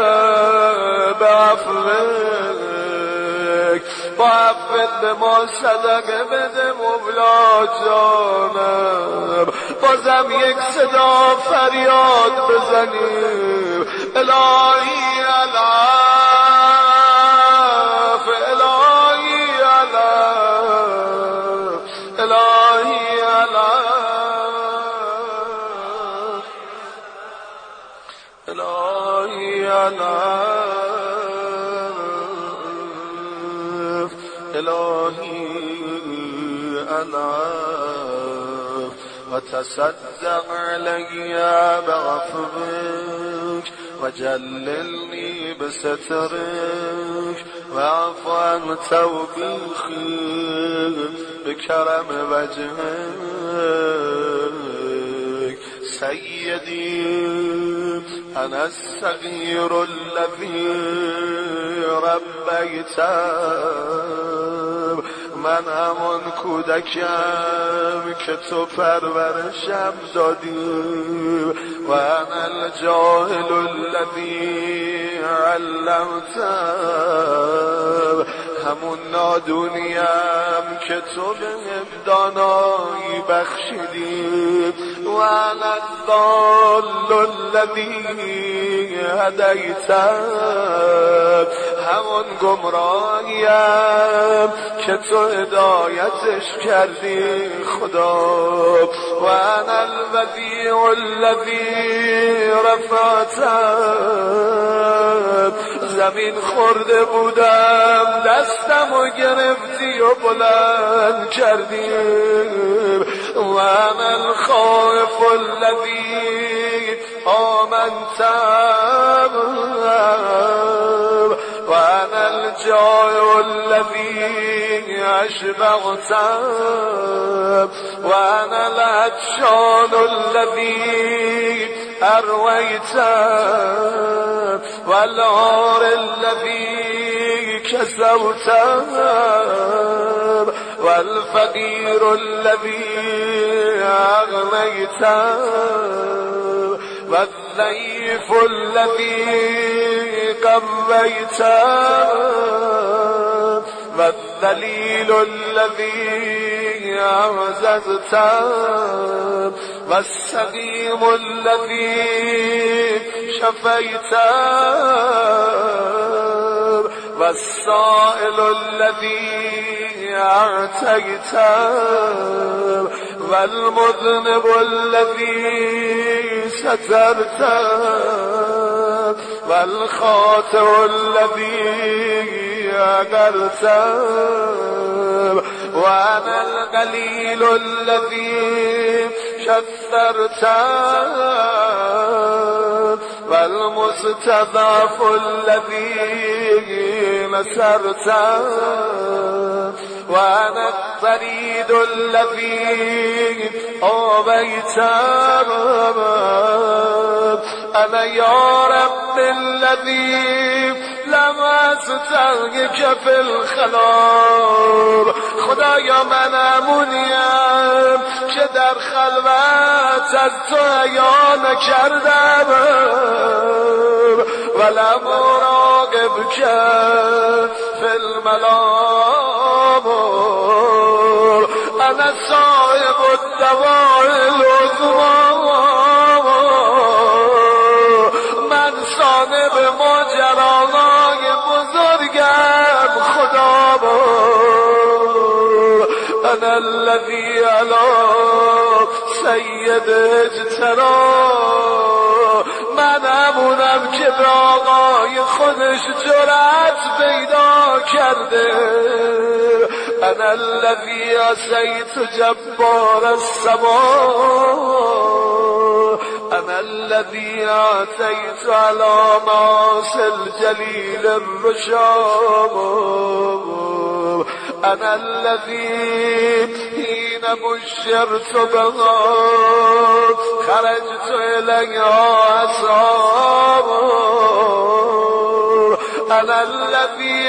بعفوك بعفت بما صدق بده مولا جانم بازم یک صدا فریاد بزنیم الهی علف الهی علف الهی علف الهی علف الهی علف وتصدق علي بعفوك وجللني بسترك واعف عن توبيخي بكرم وجهك سيدي أنا الصغير الذي ربيته من همون کودکم که تو پرورشم دادی و انا الجاهل الذی علمتم همون نادونیم که تو بهم دانایی بخشیدی و انا الضال الذی هدیتم همون گمراهیم که تو هدایتش کردی خدا. و انا الودیع الذی رفعتم، زمین خورده بودم دستمو گرفتی و بلند کردی. و انا الخائف الذی آمنتم، و انا الجائع الذی اشبعتم، و انا العطشان الذی ارویتم، و العار الذی کسوتم، و الفقیر الذی اغنیتم، و الضعیف الذی قویتم، و الذلیل الذی اعززتم، و السقیم الذی شفیتم، و السائل الذی اعطیتم، و المذنب الذی سترتم، و الخاطئ الذی اقرتم، و انا القلیل الذی شثرتم، و المستضعف الذی نصرتم، و انا الطرید الذی آویتم، انا یا رب الذی لم استرک فی الخلاب. خدایا من امونیم که در خلوت از تو حیا نکردم، ولم اراقب که فی المنام، انا صاحب الدواء العظمی، من صاحب ماجراهای بزرگم خدا. انا الذی علی سید اجترا، من همونم که به آقای خودش جرأت پیدا کرده. انا الذی عصیت جبار السما، انا الذی اعطیت علی معاصی الجلیل الرشام، انا الذی حین بشرت بها خرجت الیها اصحاب، انا الذی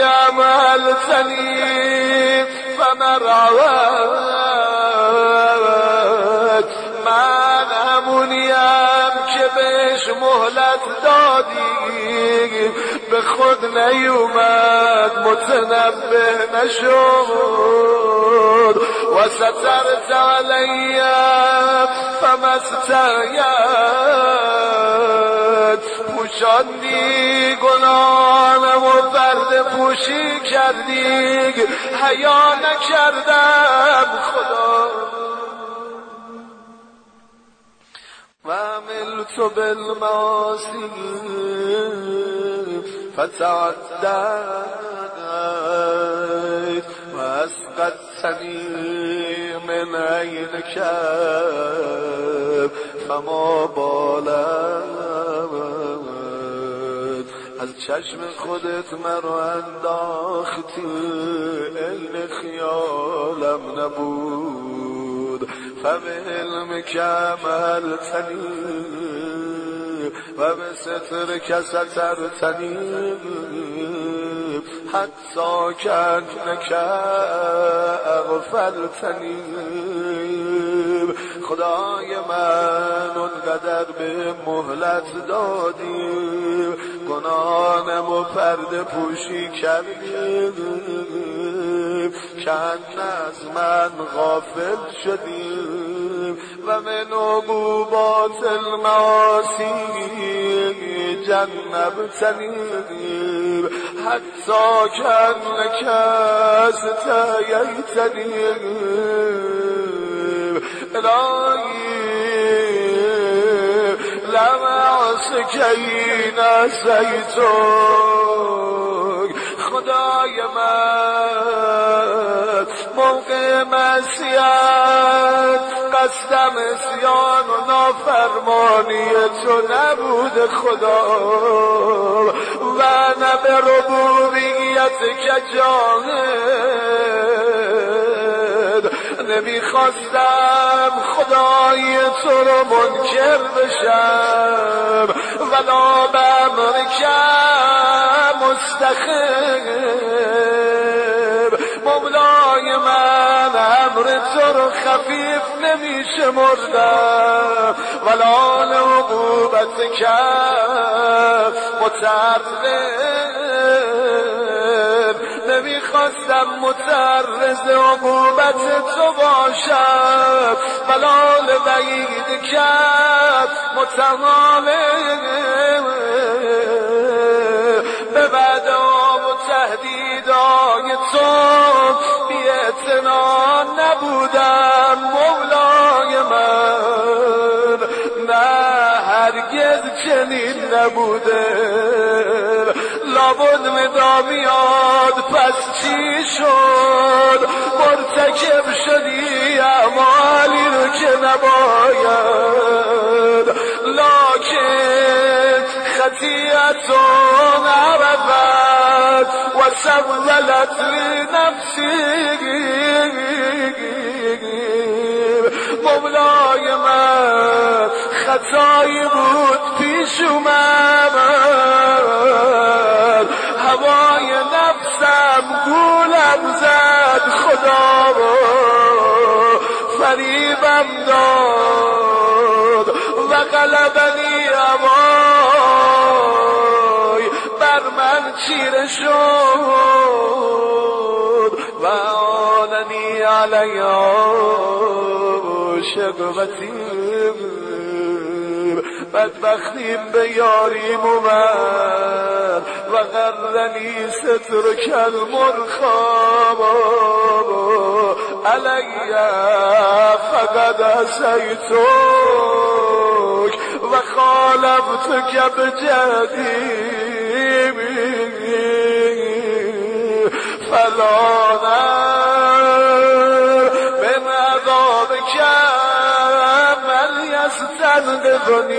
عملتنی فمرعوت، من همونیم که بهش مهلت دادی به خود نیومد متنبه نشد، و سترت علی فمستحیت، پوشاندی گناهانم و پرده پوشی کردی، حیا نکردم خدا. و عملت بالمعاصی فتعدیت، و اسقطتنی من عینک فما بالت، از چشم خودت مرا انداختی عین خیالم نبود، فبعلمک عملتنی و به سترک سترتنی، حتی کانک اغفلتنی. خدای من اونقدر به مهلت دادی، گناهانم و پرده پوشی کردی، که از من غافل شدی، و من عقوبات المعاصی جنبتنی حتی کانک استحییتنی الهی لم اعصک این عصیتک خدای من موقع معصیت قصدم عصیان و نافرمانی تو نبود خدا و نه به ربوبیت که جاهد نمیخواستم خدای تو رو منکر بشم ولا به امرکه مستخب مولای من امر تو رو خفیف نمیشه مردم ولا لعقوبت که متعرض نمیخواستم متعرض عقوبت تو باشم ولا لوعید که متمالب به وعده‌ها و تهدیدهای تو بی‌اعتنا نبودم مولای من نه هرگز چنین نبوده لابد مدامیاد پس چی شد مرتکب شدی اعمالی رو که نباید لکن خطیئتون عرفت و سولت لنفسی مولای من خطایی بود پیش اومد هوای نفسم گولم زد خدا فریبم داد و غلبنی هوای بر من چیره شد و آننی علیها شقوتی بدبختیم به یاریم اومد و غرنی سترک المرخام علی فقد عصیتک و خالفتک بجدی فلا من عذابک من یستنقذنی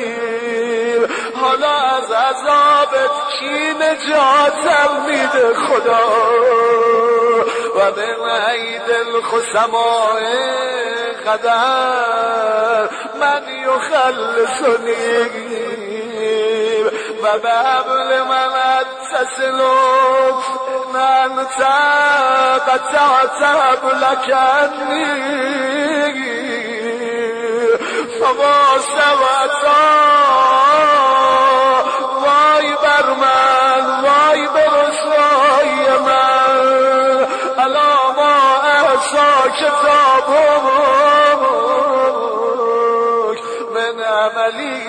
حالا از عذابت کی نجاتم میده خدا و به عید الخصماء قدر من یخلصنی و به حبل من اتصل من قطعت حبلک عنی فما سوتا وای بر من وای بر رسوای من الا ما احسا کتابک من عملی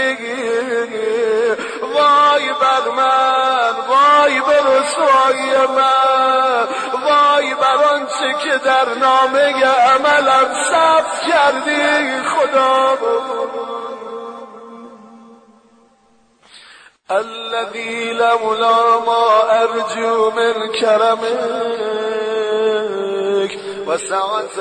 وای بر من وای بر رسوای من وای بر آنچه که در نامه عملم ثبت کردی خدا الذي لولا ما أرجو من كرمك وسعة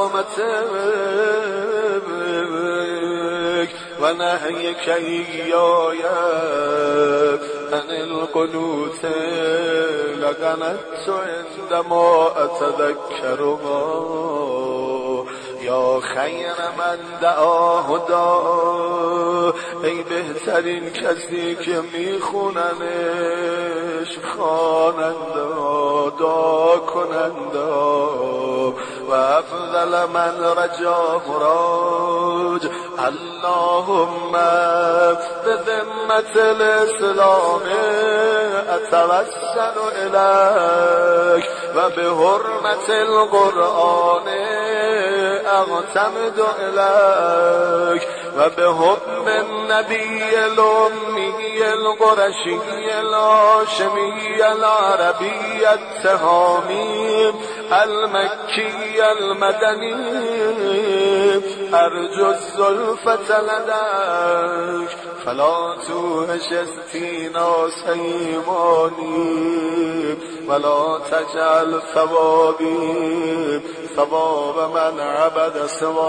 رحمتك ونهيك إياي عن القنوت لقنت عندما أتذكرها یا خیر من دعا هدا ای بهترین کسی که میخوننش خواننده دعا کننده و افضل من رجا مراج اللهم به ذمت الاسلام اتوسل الیک و به حرمت القرآن أعتمد إليك وبحب النبي الأمي القرشي الهاشمي العربي التهامي المكي المدني أرجو الزلفة لديك فلا توهشستينا سيماني ولا تجعل ثوابي ثواب من عبد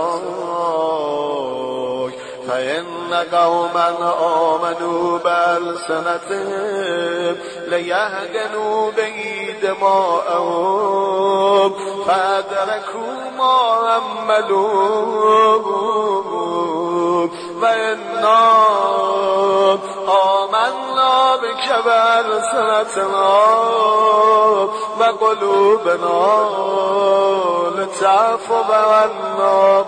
سواك فإن قوما آمنوا بألسنتهم ليهدنوا به دماءهم فأدركوا ما عملوا وإنا آمنا بك بألسنتنا وقلوبنا لتعفو عنا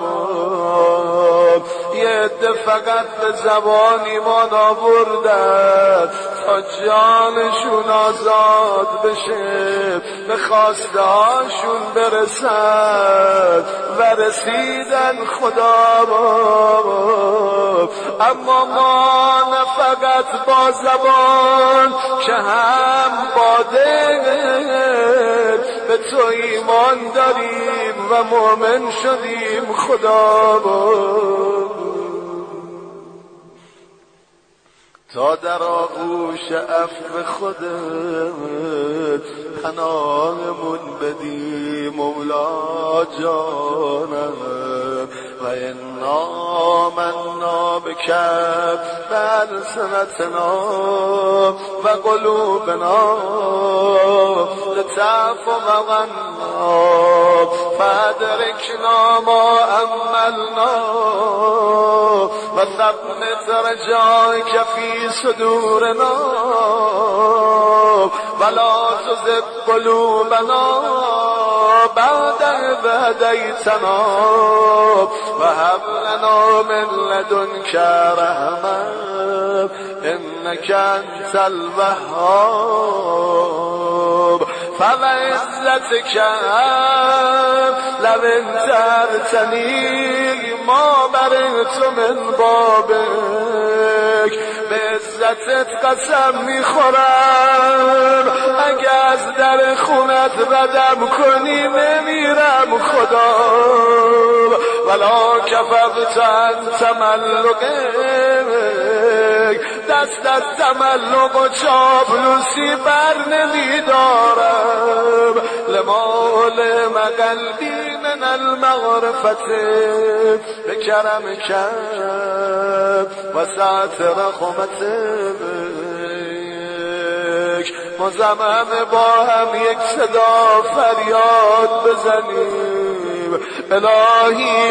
یه فقط به زبان ایمان آوردن تا جانشون آزاد بشه به خواسته هاشون برسن و رسیدن خدا با اما ما نه فقط با زبان که هم با دل به تو ایمان داریم و مؤمن شدیم خدا با تا در آغوش عفو خودت حنانمون بدی مولا جانم و انا منا بک بألسنتنا و قلوبنا لتعفو عنا فادرکنا ما عملنا و ثبت رجائك في صدورنا ولا تزغ قلوبنا بعد إذ هديتنا وهب لنا من لدنك رحمة إنك أنت الوهاب فبعزتك لو انتهرتني ما برئت من بابك به عزتت قسم میخورم اگه از در خونت ردم کنی نمیرم خدا ولا کففت عن تملقک دست از تملق و چاپلوسی بر نمیدارم لما لم قلبی من المغرفت بکرمک و سعت رحمتک مزمم با هم یک صدا فریاد بزنیم الهی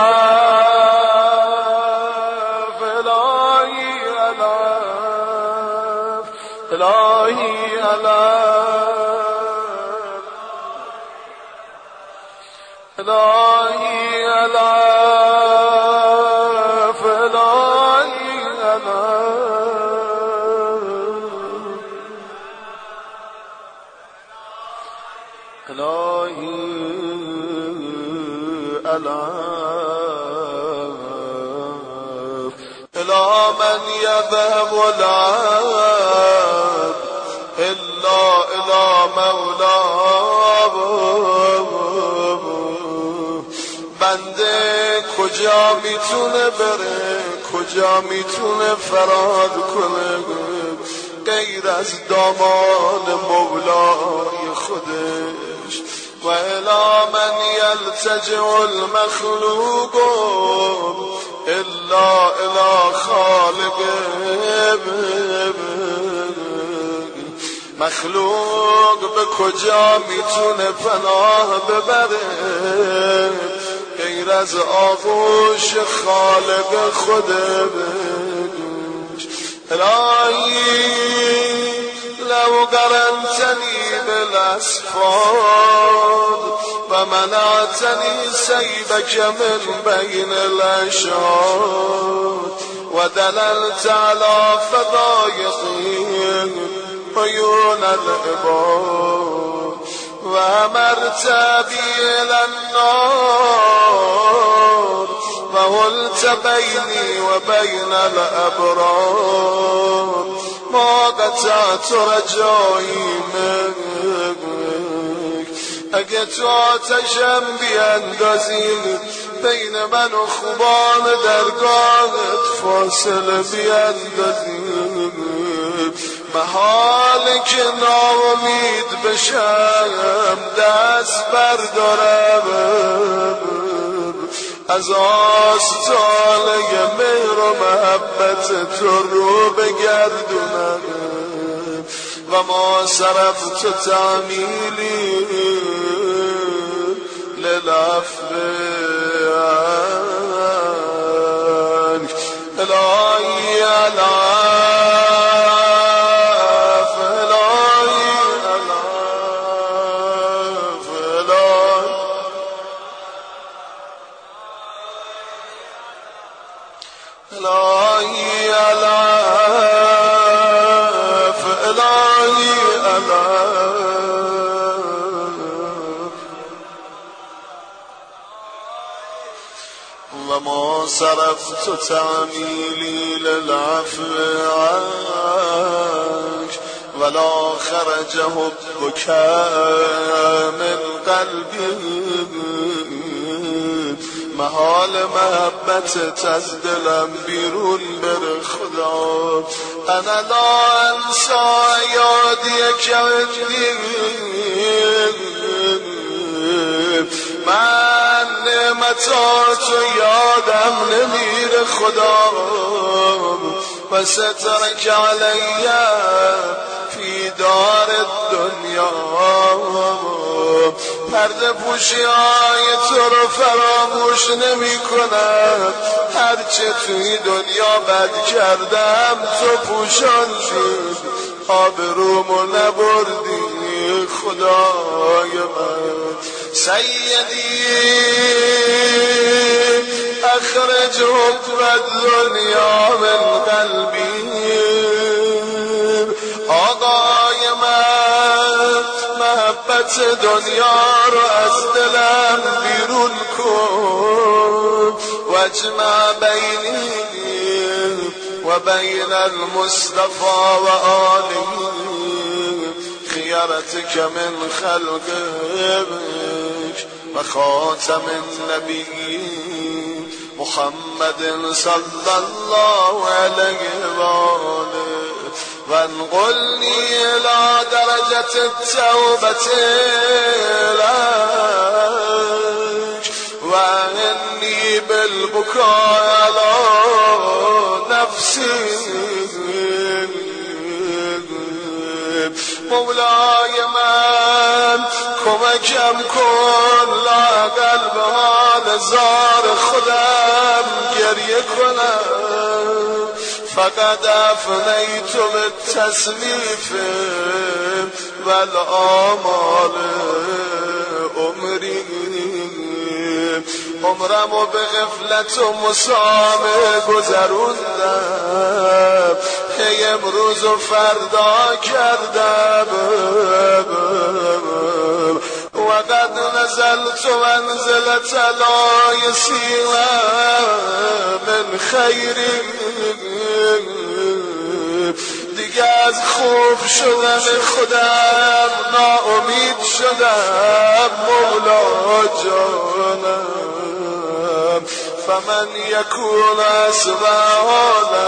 علف الهی علف الهی علف الهی علف الهی علف الهی علف إلى من يذهب العبد إلا إلى مولاه بنده کجا میتونه بره کجا میتونه فرار کنه غیر از دامان مولای خودش و الی من یلتجع المخلوق الا الی خالقه مخلوق به کجا میتونه پناه ببره غیر از آغوش خالق خودش الهی لو قرنتني بالأسفار ومنعتني سيبك من بين الأشهار ودللت على فضائقي عيون العباد وأمرتني إلى النار وهلت بيني وبين الأبرار ما قطعت رجائي منك اگه تو آتشم بیندازی بین من و خوبان درگاهت فاصله بیندازی محاله که ناامید بشم دست بردارم از آستانه مهر و محبت تو رو بگردونم و ما صرفت تعمیلی للعفو عنك الهی العفو الهی العفو الهی العفو الهی وما صرفت تعمیلی للعفو عنك ولا خرج حبك من قلبي محال محبتت از دلم بیرون بره خدا انا لا انسى یادیک عندی من نعمتاتو یادم نمیره خدا و سترک علی فی دار الدنیا پرده پوشی های تو رو فراموش نمی کند هرچه توی دنیا بد کردم تو پوشاندی آبرومو نبردی خدای من سیدی اخرج حب الدنیا من قلبی آقای من محبت دنیا رو از دلم بیرون کن واجمع بینی و بین المصطفى و آله خيرتك من خلقك و خاتم النبيين محمد صلى الله عليه وآله وانقلني إلى درجة التوبة إليك وأعني بالبكاء على نفسي مولای من کمکم کن لااقل به حال زار خودم گریه کنم فقط افنیت بالتصنیف والآمال عمری عمرم و به غفلت و مسامه گذروندم هی امروز و فردا کردم و قد نزلت منزلت لا یسیر من خیری دیگه از خوب شدن خودم ناامید شدم مولا جانم فمن یکون اسبحالا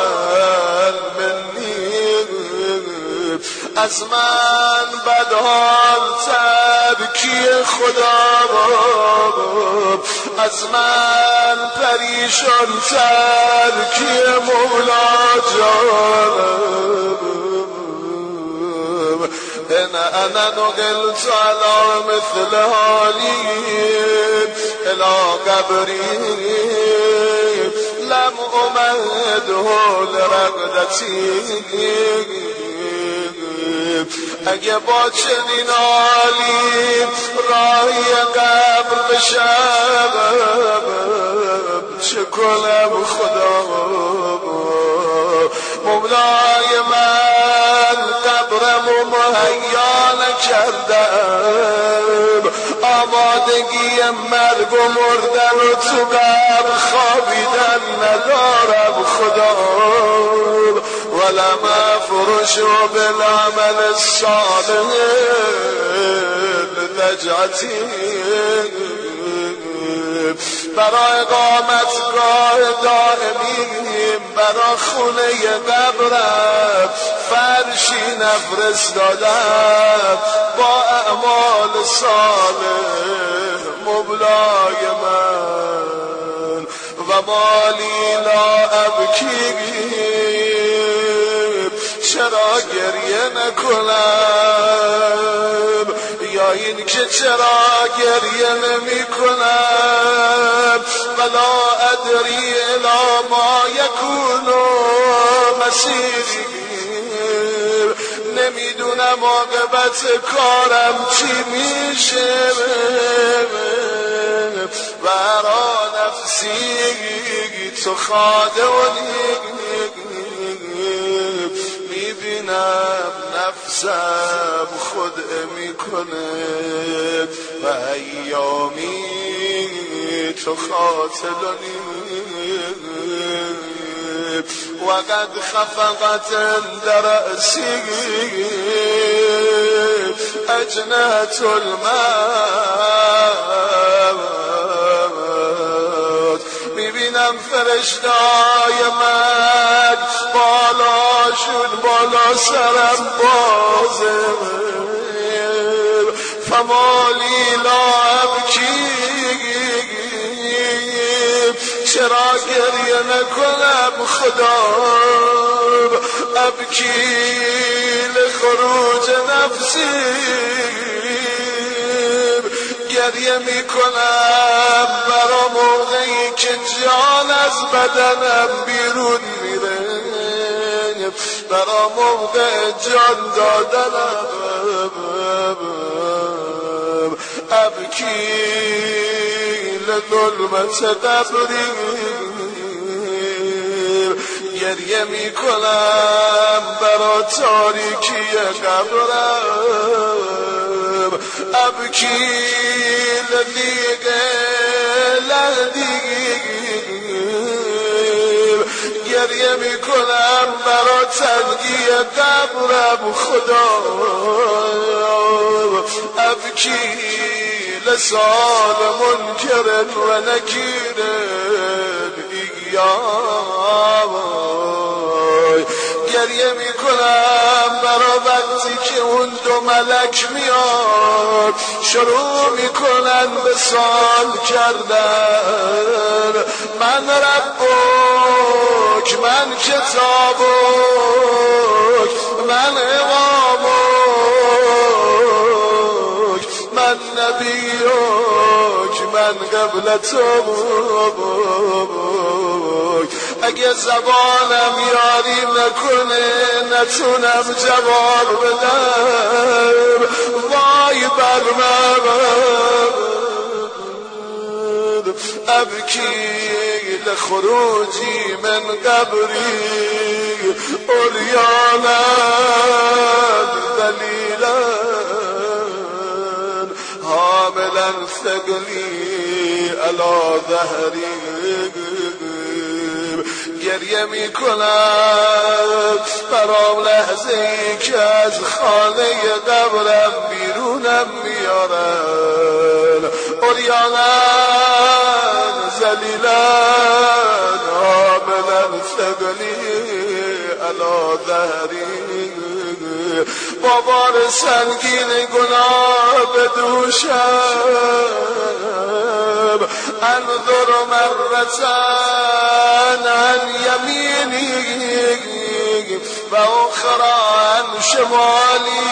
منی از من بدحال تبکی خدا از من پریشان ترکی مولا جانم ان انا نقلت على مثل حالی الى قبری لم امده لرقدتی اگه با چنین حالی راهی قبر بشم چه کنم خدا مولای من قبر قبرم و مهیا نکردم، آمادگی مرگ و مردن و تو قبر خوابیدن ندارم خدا. ولم افرش بالعمل الصالح لدجعتی، برای اقامتگاه دائمیم برای خونه قبرم فرشی نفرستادم با اعمال صالح مبلای من. و مالی لا ابکی، چرا گریه نکنم؟ یا این که چرا گریه نمی کنم؟ ولا ادری الی ما یکون مسیری، نمیدونم عاقبت کارم چی میشه. برا نفسی تو خادعونی، میبینم نفسم خدعه میکنه و ایامی تو خاطلونی. وقد خفقت در رأسی اجنحة الموت، میبینم فرشته‌های من بالاشون بالا سرم بازه. فمالی لا ابکی، چرا گریه نکنم خدا؟ ابکی لخروج نفسی، گریه میکنم برا موقعی که جان از بدنم بیرون میره، برا موقع جان دادنم. ابکی لظلمت قبری، گریه میکنم برا تاریکی قبرم. ابکی لضیق لحدی، گریه میکنم برا تنگی قبرم خدا. ابکی لسان منکر و نکیر ایام، گریه میکنم برا وقتی که اون دو ملک میاد شروع میکنن به سوال کردن. من ربک، من کتابک، من امامک، من نبیک، من قبلتک. اگه زبانم یاری نکنه نتونم جواب بدم، وای بر من. ابکی لخروجی من قبری عریانا ذلیلا حاملا ثقلی علی ظهری. گریه میکنم برام لحظه ای که از خانه قبرم بیرونم میارن، عریانا ذلیلا حاملا ثقلی علی ظهری. با بار سنگین گناه به دوشم، انظر مرتن عن یمینی و اخرى عن شمالی.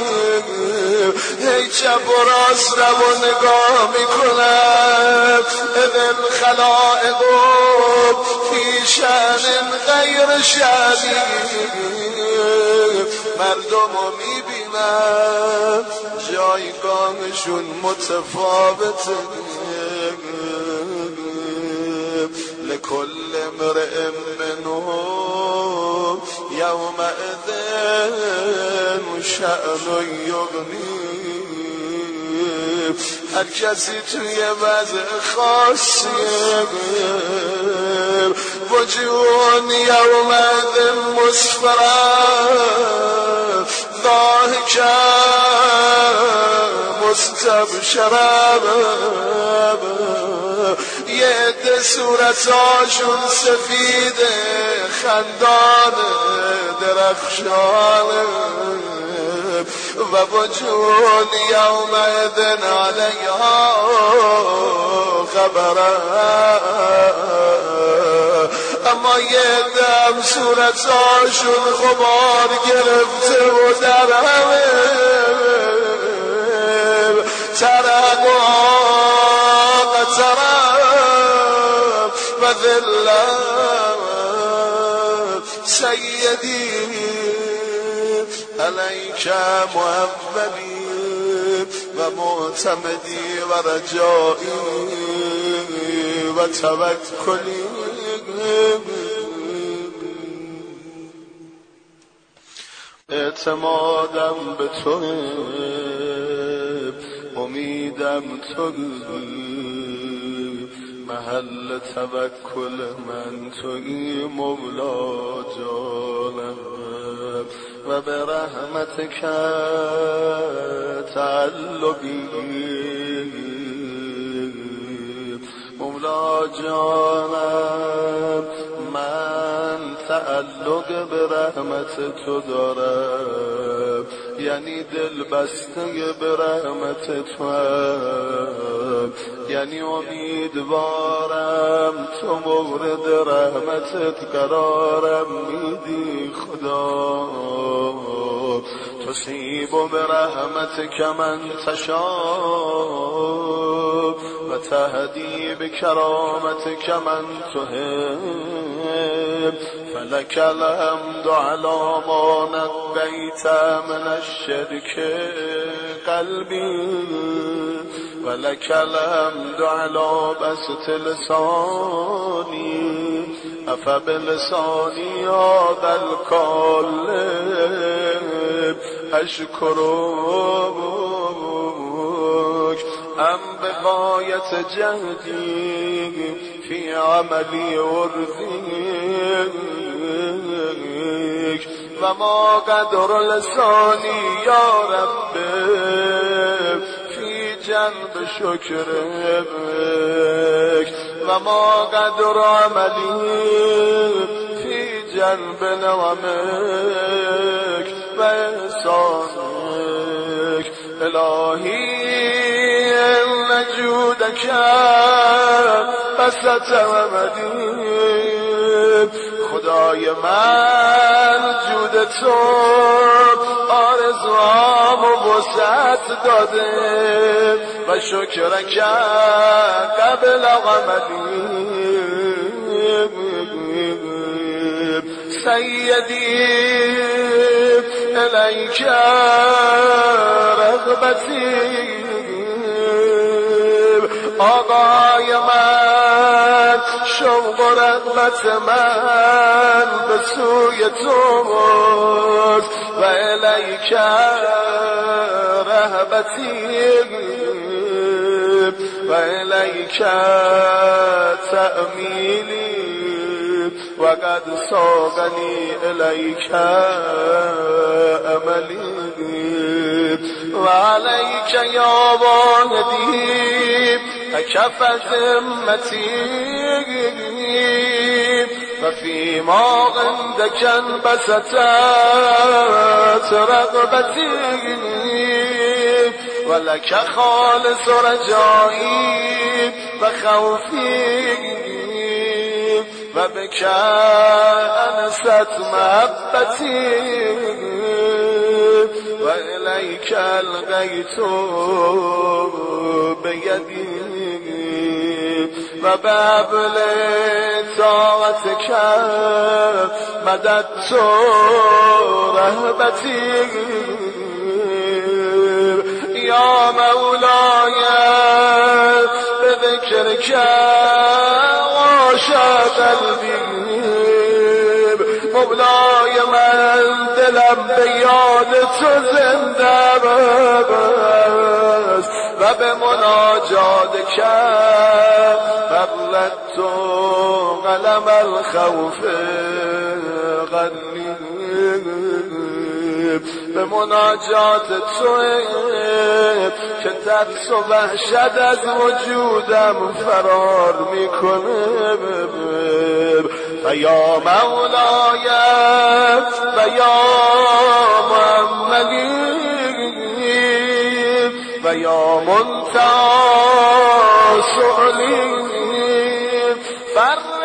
هی چپ و راستم و نگاه میکنم، اذ الخلائق فی شأن غیر شأنی. مردم رو میبینم جایگاهشون متفاوته. لكل امرئ منهم یومئذ شأن یغنی. هر کسی توی وضع خاصیه وجون یومئذ مسفرة ضاحکا مستبشرا. یه عده صورتاشون سفیده خندانه درخشانه و وجود یومئذ علیها غبرا. اما یه دم صورتاشون غبار گرفته و در همه ترق و قطرم و ذلم. سیدی علیک محمدی و معتمدی و رجائی و توکلی. اعتمادم به تو، امیدم تویی، محل توکل من تویی مولا جانم. و به رحمتک تعلقی مولا جانم. من تعلق به رحمت تو دارم، یعنی دل بسته به رحمت تو هم، یعنی امیدوارم تو مورد رحمتت قرارم میدی خدا. تصیب برحمتک من تشاء و تهدی بکرامتک من تحب. فلک الحمد علی ما نقیت من الشرک قلبی ولک الحمد علی بسط لسانی افبلسانی هذا الکالب اشکرک ام بغایت جهدی فی عملی ارضیک و ما قدر لسانی یا رب فی جنب شکرک و ما قدر عملی فی جنب نعمک و احسانک. الهی ان جودک بسط عمدی. خدای من جود تو آرزوامو وسعت داده و شکرک قبل عملی. سیدی الیک رغبتی. آقای من شوق و رغبت من به سوی توست و الیک رهبتی و الیک تأمیلی و قد ساقنی الیک املی و علیک یا واحدی کف ذمتی و فی ما عندک انبسطت رغبتی و لک خالص رجایی و خوفی و بک انست محبتی و الیک القیت بیدی و بابل طاعتک مددت رهبتی یا مولای به ذکرک عاش قلبی مولای من دلم به یاد تو زنده است و به مناجات کرد بغلت و قلم الخوف غلیب به مناجات تو که ترس و وحشت از وجودم فرار میکنه و یا مولای و یا محمدی و یا منتهی سؤلی فرق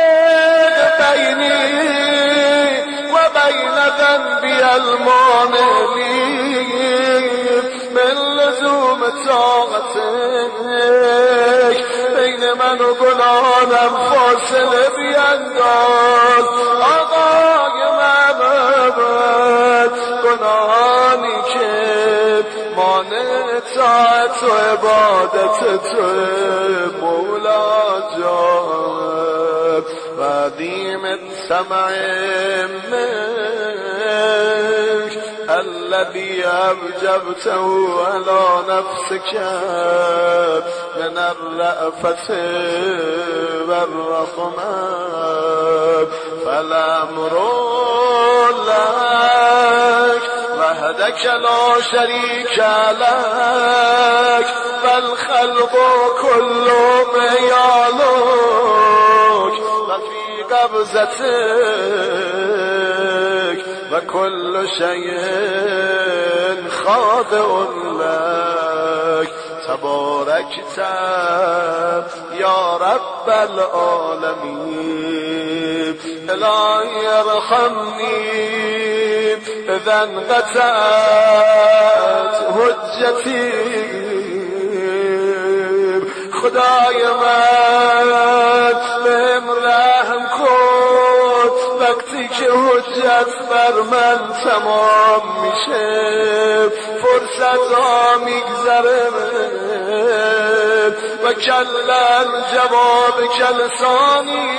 بینی و بین ذنبی المانعی من لزوم طاقتک بین من و گناهانم فاصله بینداز آقای محمد گناهانی که مانع طاعت و عبادت تو مولا جان و عظیم السمع منك الذي أوجبته على نفسك من الرأفة والرحمة فالأمر لك وحدك لا شريك لك فالخلق كلهم يعلوك وفي قبضتك وكل شيء خاضع لك تباركت يا رب العالمين إلهي ارحمني إذا انقطعت حجتي خدای من بهم رحم کن وقتی که حجت بر من تمام میشه فرصت ها میگذره و کلن جواب کلسانی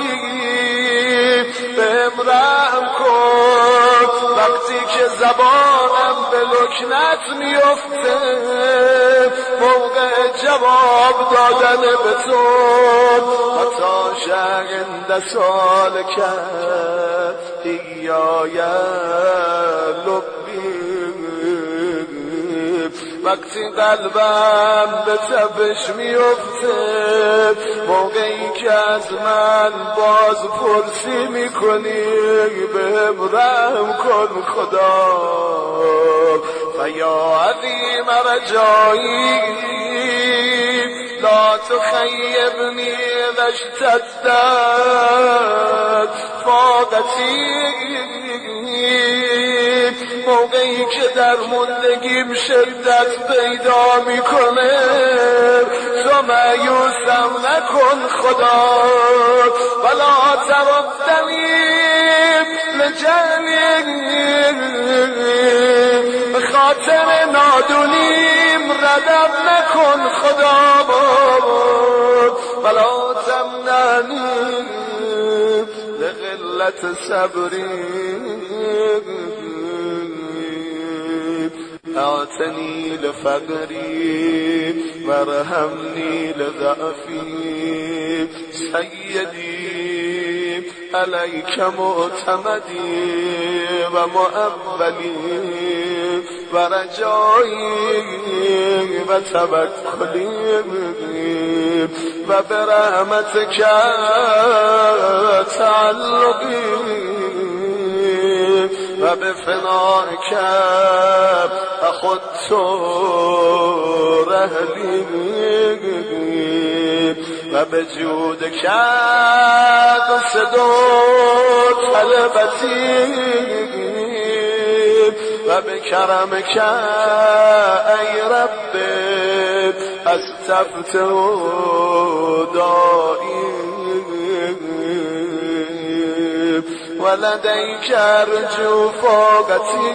بهم رحم کن وقتی که زبانم به لکنت میفته موقع جواب دادن به تو و تا شعند سال کرد ایای لبی وقتی قلبم به تپش میفته موقعی که از من باز پرسی میکنی بهم رحم کن خدا فیا عظیم رجایی لا تخیبنی اذا اشتدت فاقتی موقعی که در موندگیم شدت پیدا میکنه تو مایوسم نکن خدا ولا تردنی لجهلی به خاطر نادونیم ردم نکن خدا ولا تمنعنی لقلت صبری اعتنی لفقری وارحمنی لضعفی سیدی علیک معتمدی و معولی و رجایی و توکلی و برحمتک تعلقی و بفنائك أخذت رهلي و بجودك قصد طلبتي و بكرمك أي رب استفتح دائي ولديك أرجو فوقتي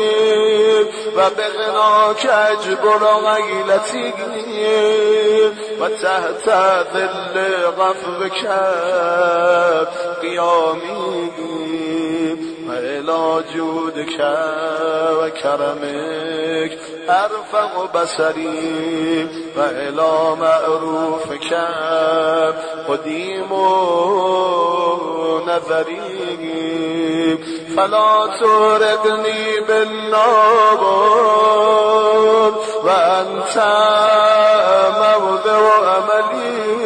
وبغناك أجبر غيلتي وتحت ظل غفوك قيامي و الی جودک و کرمک ارفع بصری و الی معروفک قدیم نظری فلا تورقنی بالنار و انت موضع عملی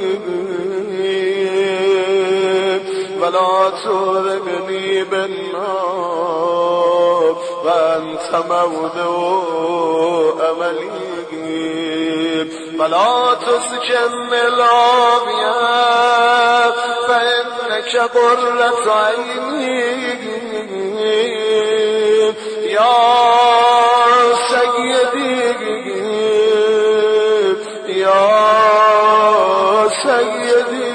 ولا تورقنی بالنار و انت موضع عملی ولا تسكن العافية فإنك قرة عيني يا سيدي يا سيدي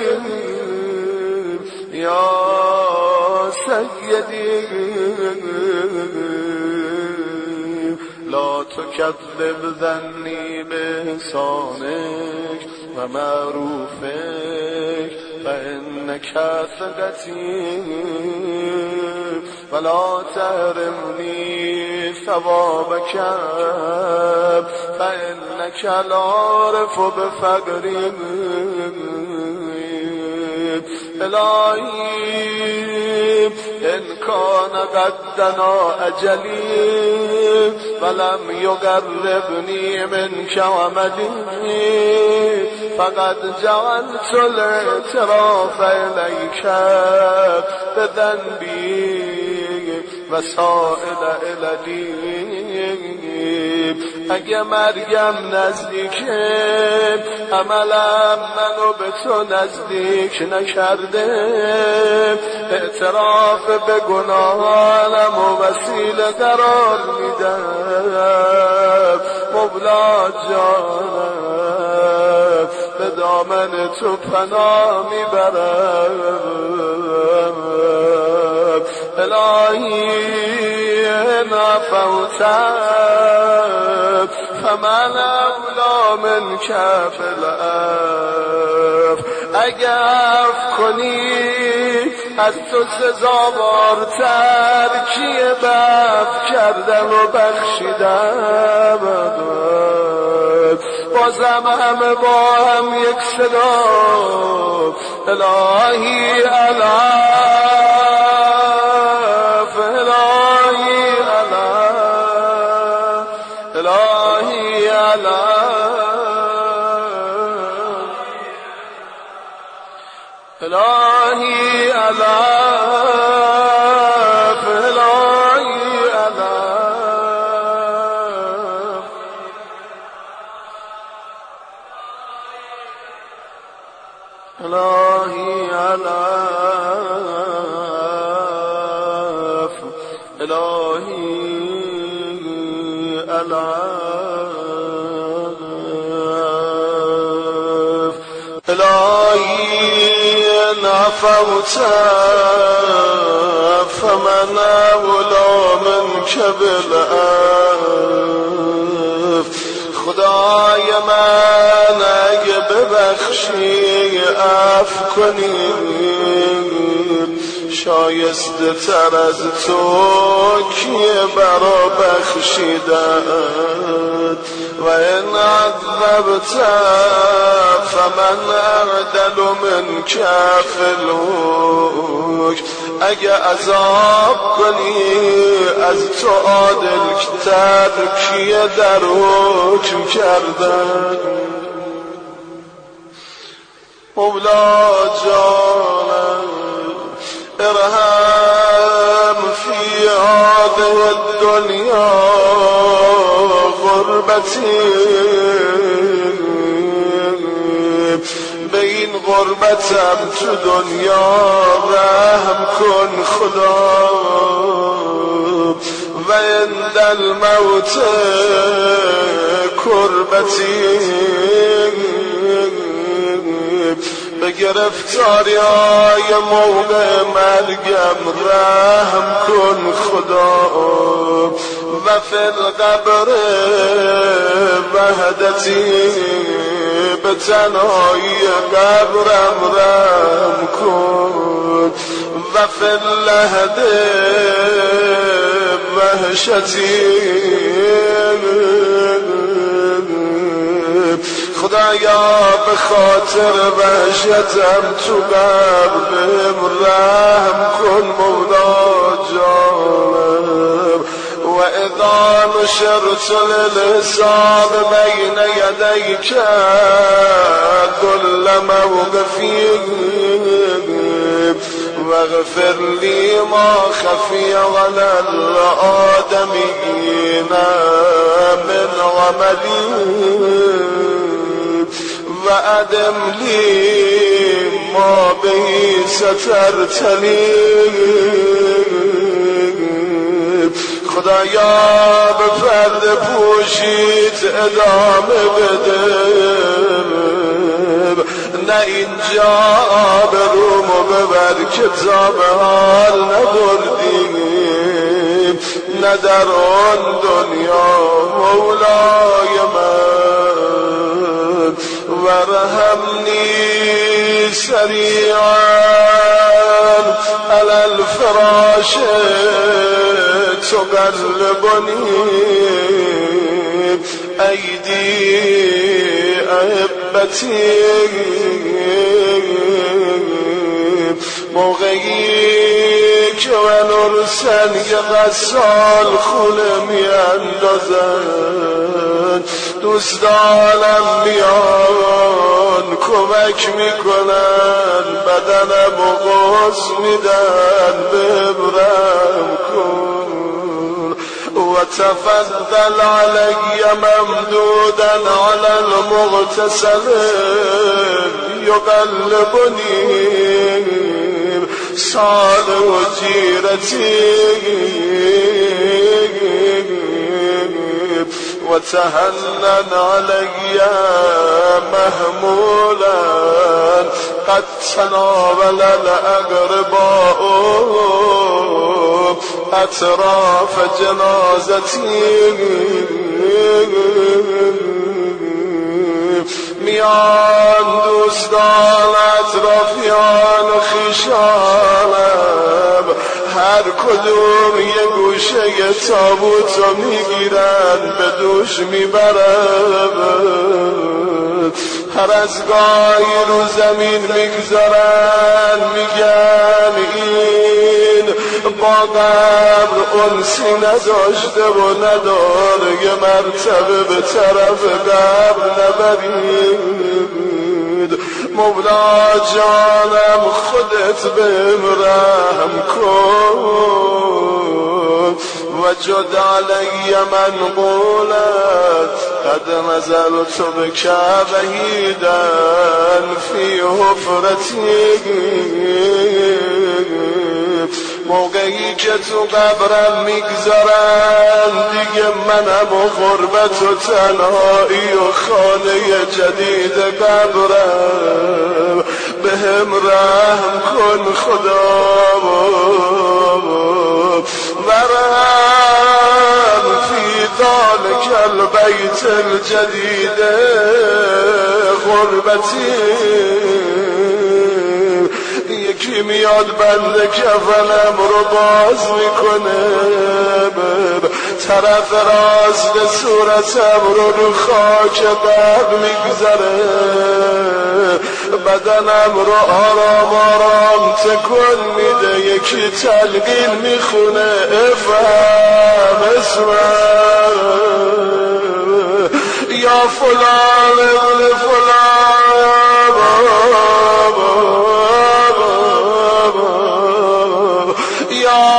يا سيدي لا تكذب ظني بإحسانك ومعروفك فإنك ثقتي ولا تحرمني ثوابك فإنك العارف بفقري إلهي إن كان قد دنا أجلي فلم يقربني منك ومدي فقد جعلت الاعتراف إليك بذنبي وسائل إلدي اگه مرگم نزدیکه عملم منو به تو نزدیک نکرده اعتراف به گناهانم و وسیله قرار میدم مولا جانم به دامن تو پناه میبرم الهی نفوت فمن اولا من کف العفو اگه عفو کنی از تو سزاوارتر کیه به عفو کردن و بخشیدن بازم همه با هم یک صدا الهی العفو الهی العفو الهی العفو الهی العفو الهی العفو الهی العفو الهی العفو الهی نفوت فمن اولا منک بالعفو خدای من اگه ببخشی عفو کنی شایسته تر از تو کیه برا بخشیدن و این عذبت فمن اعدل من کف الحکم اگه عذاب کنی از تو عادل تر کیه در حکم کردن مولا جانم ارحم فی هذه الدنیا غربتی به این غربتم تو دنیا رحم کن خدا و عند الموت کربتی به گرفتاری‌های موقع مرگم رحم کن خدا و فی القبر وحدتی به تنهایی قبرم رحم کن و وفي اللهد وحشتی خدایا به خاطر وحشتم تو قلبم رحم کن مولا جانم و اذا نشرت للحساب بین یدیک كل موقفی واغفر لي ما خفي على الآدمين من عملي وأدم لي ما به سترتني خدایا به فرد پوشید ادامه بده نه اینجا آبرومو ببر کتاب حال نبردیم نه در آن دنیا مولای من ورحمنی سریعا علی الفراش تقلبنی ایدی احبتی موقعی که من سنگ غسال خونه می اندازن دوستانم میان کمک میکنن بدنم و غص میدن ببرم کن و تفضل علی ممدودا علی المغتسل یقلبنی سال و جیرتی و تهنن علی محمولا قد تناول الاقرباء اطراف جنازتی میان دوستان اطرافیان و خیشانم هر کدوم یه گوشه یه تابوتو میگیرن به دوش میبرن هر از گاهی رو زمین میگذارن میگن این با قبر انسی نداشته و نداره یه مرتبه به طرف قبر نبرید مولا جانم خودت بهم رحم کن و جد علی من قولت قد نزلت بک وحیدا فی حفرتی موقعی که تو قبرم میگذارن دیگه منم و غربت و تنهایی و خانه جدید قبرم بهم رحم کن خدا ورحم فی ذلک البیت الجدید غربتی یکی میاد بنده کفنم رو باز میکنه طرف راست صورتم رو خاک قبر میگذاره بدنم رو آرام آرام تکون میده یکی تلقین میخونه افهم اسمم یا فلان ابن فلان یا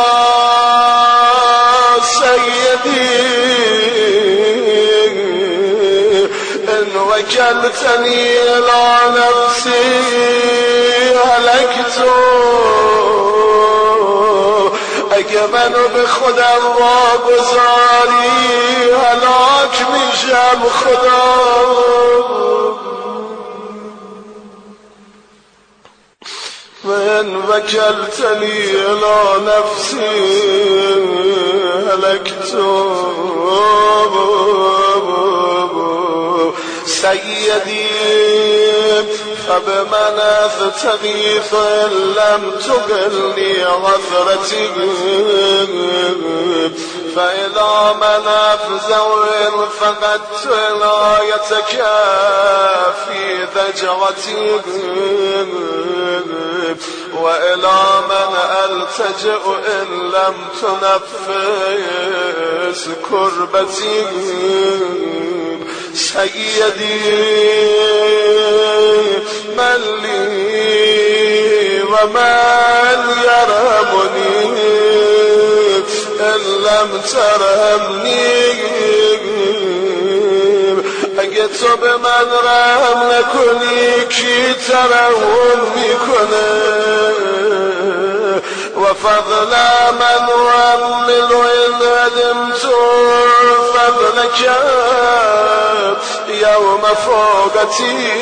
سیدی ان وکلتنی الی نفسی هلکت اگه منو به خودم واگذاری هلاک میشم خدا من وکلتنی الی نفسی هلکت سیدی فبمن أستغيث إن لم تقلني عثرتي فإلى من أفزع إن فقدت ولايتك في ذجرتي وإلى من ألتجئ إن لم تنفس كربتي سيدي من لي ومن يرحمني إن لم ترحمني اگه تو به من رحم نکنی کی ترحم میکنه و فضل من رحمل إن هدمت فضلك يوم فوقتي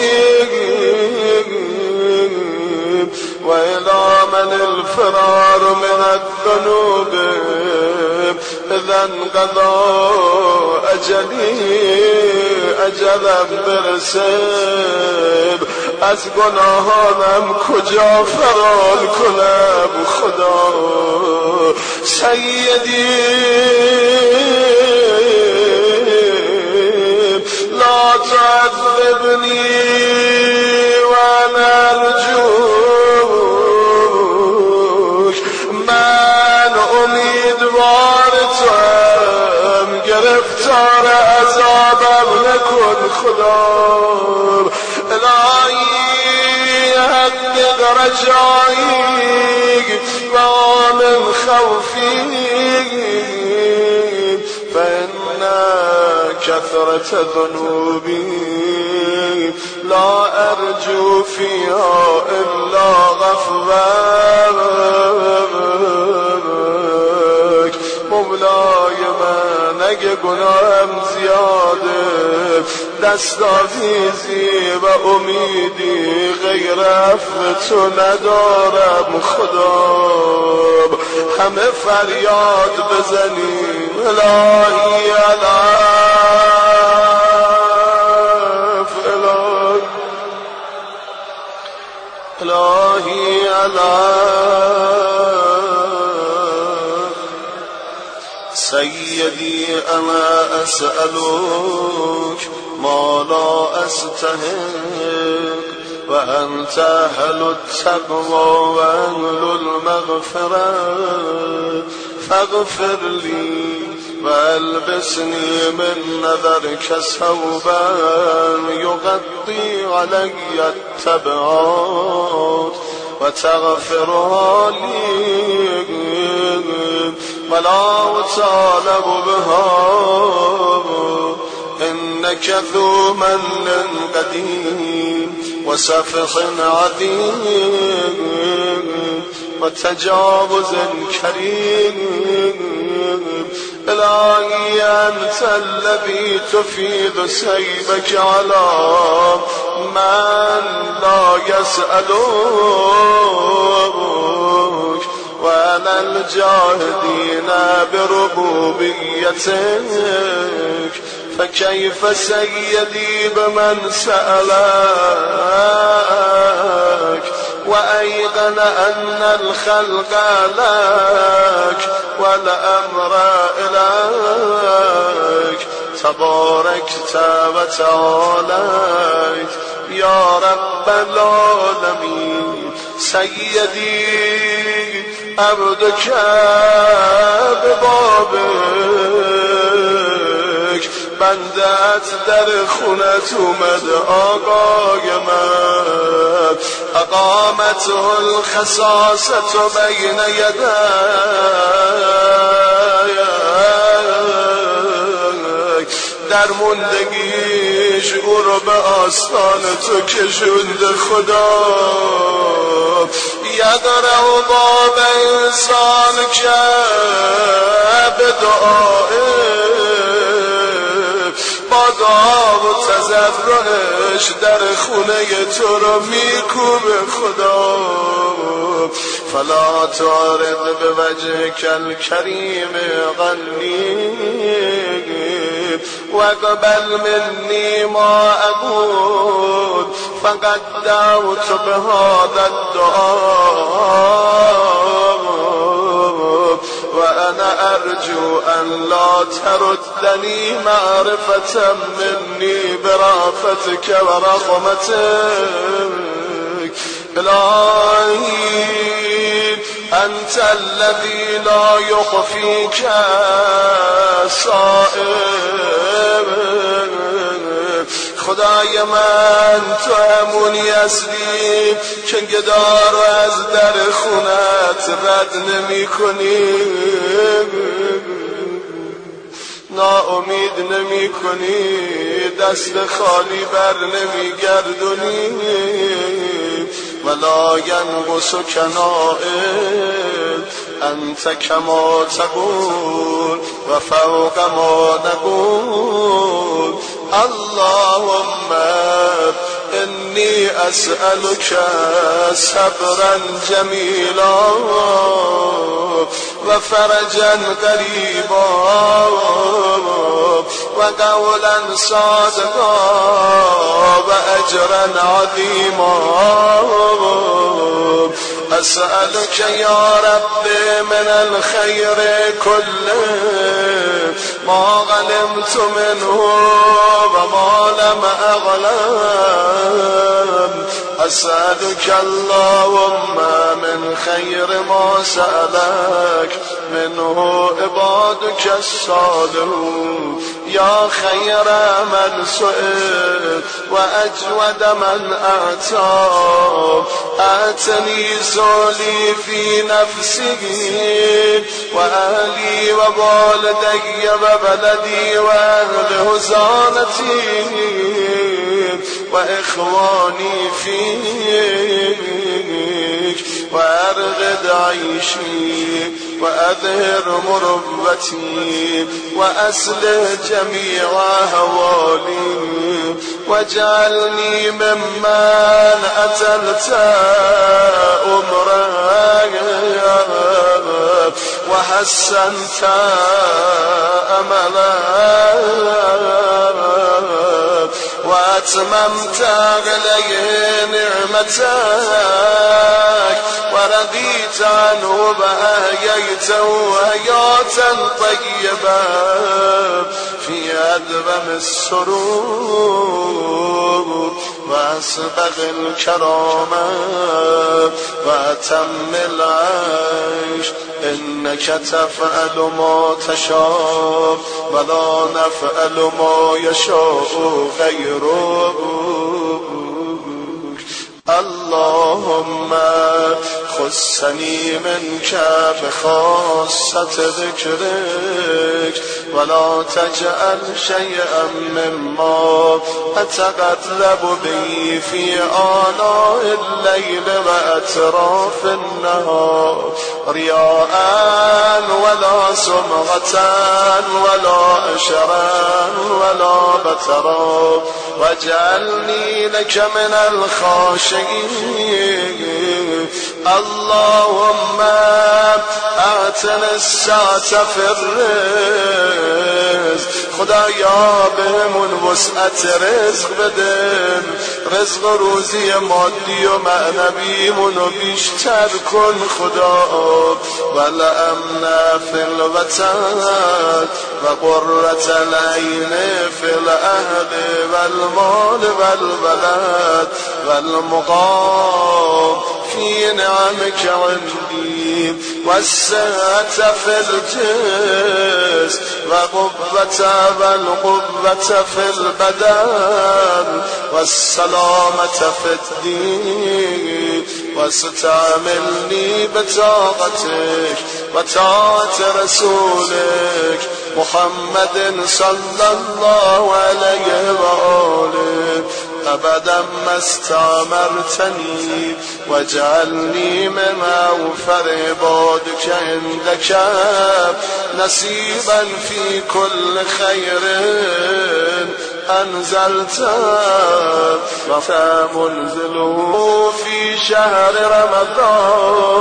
وإلى من الفرار من الذنوب إذا انقضى أجلي أجلا برسب از گناهانم کجا فرار کنم خدا سیدی لا تعذبني وانا ارجوك من امیدوار توام گرفتار عذابم نکن خدا الهی حقق رجایی و من خوفی فإن كثرة ذنوبي لا أرجو فيها إلا غفرانك مولای من اگه گناهم زیاده دستاویزی و امیدی غیر عفو تو ندارم خدا همه فریاد بزنیم الهی العف الهی العف سيدي أنا أسألك ما لا أستحق وأنت أهل التقوى وأهل المغفرة فاغفر لي والبسني من نذرك ثوبا يغطي علي التبعات وتغفرها لي ولا أطالب بها إنك ذو من قديم وسفح عظيم وتجاوز كريم إلهي أنت الذي تفيد سيبك على من لا يسألك وأنا الجاهدين بربوبيتك فكيف سيدي بمن سألك وأيقن أن الخلق لك والأمر إليك تباركت وتعاليت يا رب العالمين سيدي عبدك ببابك بندت در خونت اومد آقای من اقامته الخصاصة بین یدیک در موندگیش او رو به آستان تو کشوند خدا یقرأ باب انسان که به با دعا و تضرعش در خونه تو رو میکوبه خدا فلا تعرض بوجهك الكريم غني واقبل مني ما أقول فقد دعوت بهذا الدعاء وأنا أرجو أن لا تردني معرفة مني برأفتك ورحمتك. إلهي أنت الذي لا يخفيك صائب. خدای من تو همونی هستی که گدار رو از در خونت رد نمی کنی، ناامید نمی کنی، دست خالی بر نمی گردونی. ولا ینقص کنائک انت کما تقول و فوق ما نقول. اللهم إني أسألك صبرا جميلا وفرجا قريبا وقولا صادقا وأجرا عظيما. أسألك يا رب من الخير كله ما علمت منه وما لم أعلم. أسألك اللهم من خير ما سألك منه عبادك الصالحون. يا خير من سئل وأجود من أعطى. أعطني زولي في نفسه وأهلي ووالدي وبلدي وأهل هزانتي وإخواني فيك وأرغد عيشي وأظهر مروتي وأصلح جميع أهوالي واجعلني ممن أتلت أمرك وحسنت أملك وأتممت عليه نعمتك ورضيت عنه وأحييته حياة طيبة في أدوم السرور وأسبغ الكرامة وأتم العيش. إنك تفعل ما تشاء ولا نفعل ما يشاء غيرك. اللهم خصني منك بخاصة ذكرك ولا تجعل شيئا مما أتقرب به في آناء الليل وأطراف النهار رياء ولا سمعة ولا أشرا ولا بترا واجعلني لك من الخاشعين. اللهم أعطنا السعة في الرزق. خدایا بهمون وسعت رزق بدن، رزق روزی مادی و معنویمونو بیشتر کن خدا. والامن فی الوطن و قرة العین فی الاهل والمال والولد والمقام في نعمك عندي والسعة في الجسم والقوة في البدن والسلامة في الدين. واستعملني بطاعتك وطاعة رسولك محمد صلى الله عليه وآله أبدا ما استعمرتني واجعلني من أوفر عبادك عندك نصيبا في كل خير أنزلته ومنزله في شهر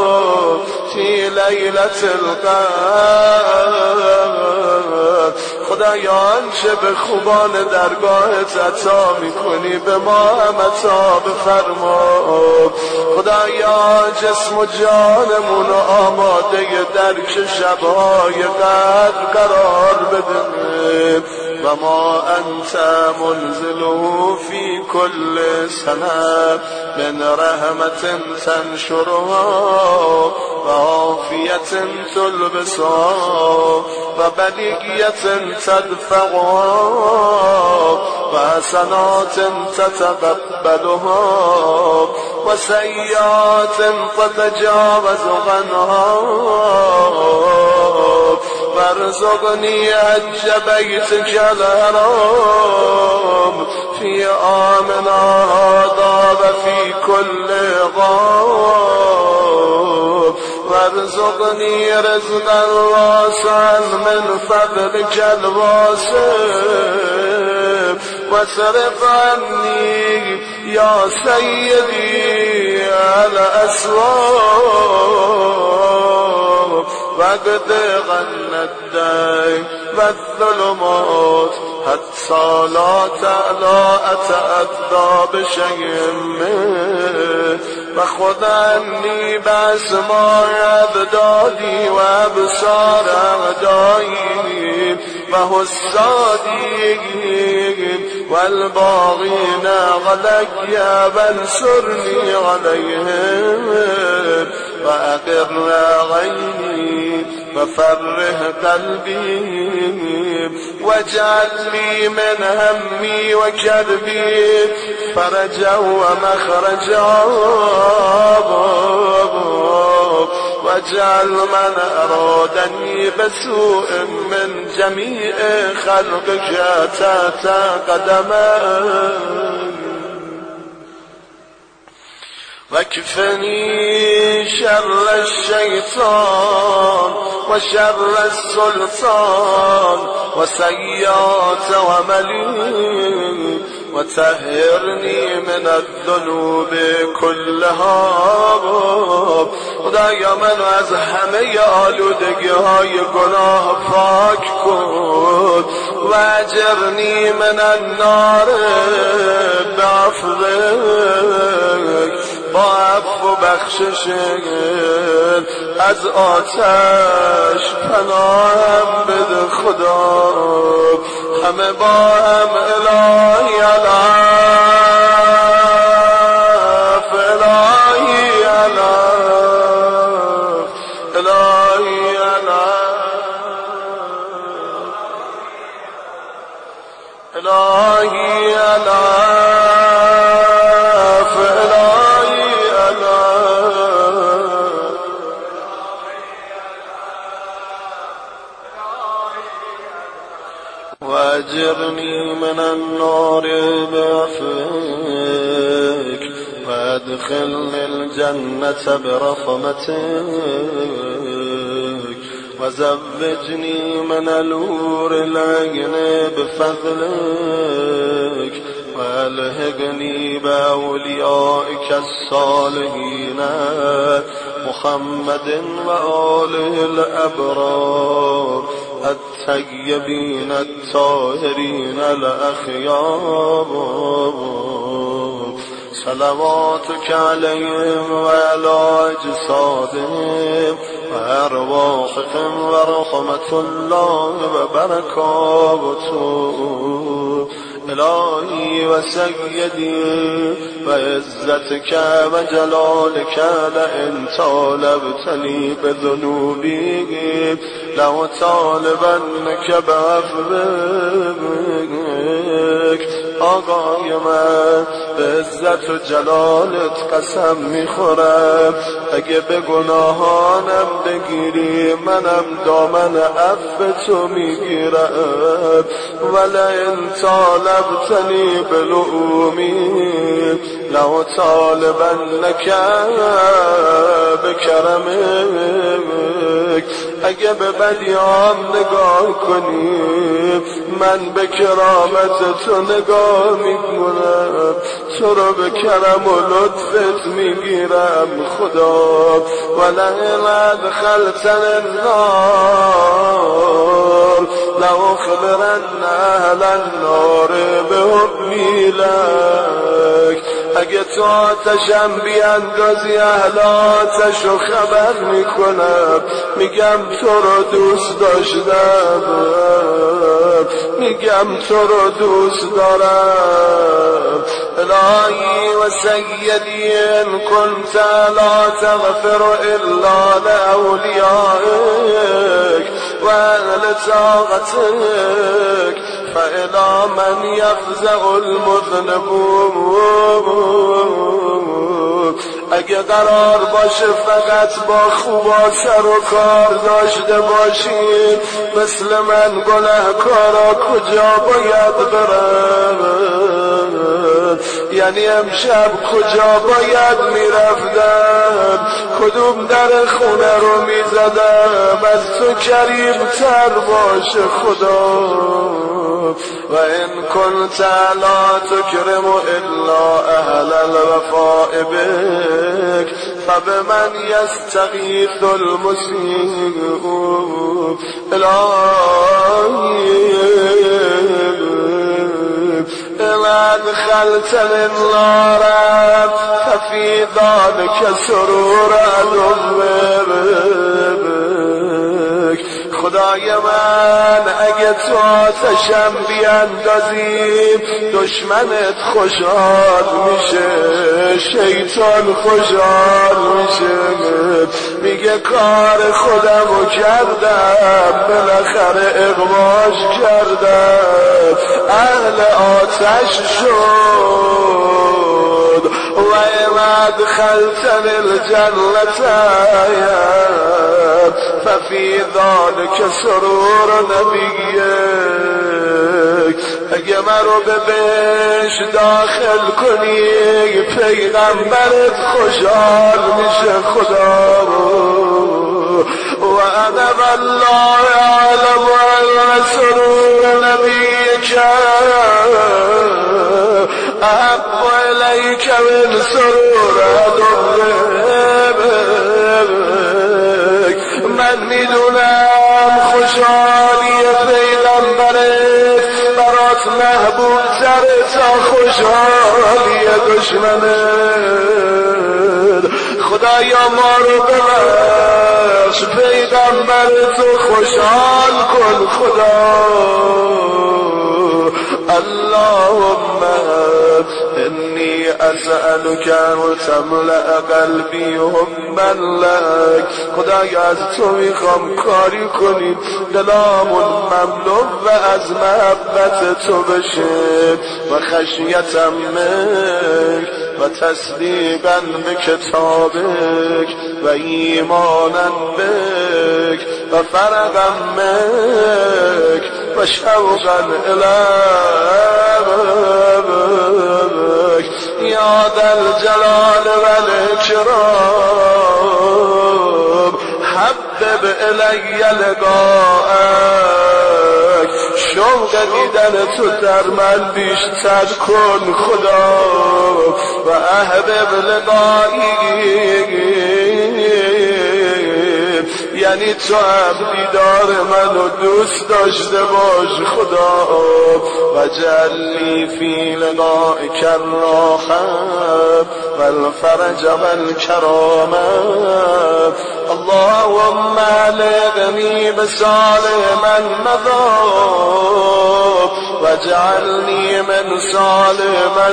رمضان في ليلة القدر. خدایا آنچه به خوبان درگاهت عطا میکنی به ما هم عطا بفرما. خدایا جسم و جانمون آماده درک شبهای قدر قرار بده و ما انت منزله فی کل سنه من رحمت تنشرها و عافیت تلبسها و بلیغیت تدفعها و حسنات تتقبلها و سیئات تتجاوز عنها وارزقني حج بيتك الحرام في عامنا هذا وفي كل عام وارزقني رزقا واسعا من فضلك الواسع واصرف عني يا سيدي الأسواب وقد غن الدين والظلمات حتى لا أتأذى بشيء منه وخذ عني بأسماع أبدادي وأبصار أعدائي وحسادي والباغين علي وانصرني عليهم وأقر عيني وفرح قلبي واجعل لي من همي وكربي فرجا ومخرجا واجعل من أرادني بسوء من جميع خلقك تحت قدمي واكفني شر الشيطان وشر السلطان وسيئات عملي وطهرني من الذنوب كلها. خدایا منو از همه آلودگی های گناه پاک کن و اجرنی من النار بعفوک با عفو و بخششت از آتش پناهم بده خدا. همه با هم الهی علف الهی علف الهی علف الهی علف الهی واجرني من النار بعفوك وادخلني الجنة برحمتك وزوجني من الحور العين بفضلك والهقني بأوليائك الصالحين محمد وآله الأبرار الطيبين الطاهرين الأخيار صلواتك عليهم وعلى أجسادهم وأرواحهم ورحمة الله وبركاته. إلهي وسيدي وعزتك وجلالك لئن طالبتني بذنوبي لأطالبنك بعفوك. آقای من به عزت و جلالت قسم میخورم اگه به گناهانم بگیری منم دامن عفو تو میگیرم. ولئن طالبتنی بلؤمی لأطالبنک بکرمک. اگه به بدیام نگاه کنی من به کرامت تو نگاه میکنم، تو رو به کرم و لطفت میگیرم خدا. ولئن ادخلتنی النار لأخبرن آتشم بیاندازی اهل آتشو خبر میکنم، میگم تو رو دوست داشتم، میگم تو رو دوست دارم. الهی و سیدی ان كنت لا تغفر الا لأولیائک و اهل طاعتک فإلی من یفزع المذنبون. اگه قرار باشه فقط با خوبا سر و کار داشته باشید، مثل من گناهکارا کجا باید برم؟ یعنی امشب کجا باید میرفتم؟ کدوم در خونه رو میزدم از تو کریم تر باشه خدا؟ و ان كنت لا تكرم الا اهل الوفاء بك فبمن يستغيث المسيء. الهی إذا أدخلتني النار ففي ذلك سرور أدبك. خدای من اگه تو آتشم بیاندازی دشمنت خوشحال میشه، شیطان خوشحال میشه، میگه کار خودمو کردم، بالاخره اغواش کردم، اهل آتش شد. و اذا ادخلتنی الجنة ففي ذلك سرور نبیک. اگه من رو به بهشت داخل کنی پیغمبرت خوشحال میشه خدا. و انا والله اعلم ان سرور نبیک احب الیک من سرور عدوک. من میدونم خوشحالی پیغمبرت برات محبوب تره تا خوشحالی دشمنت. خدایا ما رو ببخش، پیغمبرتو خوشحال کن خدا. اللهم إني أسألك أن تملأ قلبي حبا لك. خدایا از تو میخوام کاری کنی دلامون مملو و از محبت تو بشه و خشیتم منک و تصدیقا به کتابک و ایمانا بک و فرقا منک و شوقا الیک یا ذا الجلال و الاکرام. حبب الی لقاءک. شوق دیدن تو در من بیشتر کن خدا. و احبب لقایی یعنی تو هم دیدار منو دوست داشته باش خدا. و جعلنی فی لقائک الراحة و الفرج و الکرامة. اللهم علقنی بصالح من مضى واجعلني من صالح من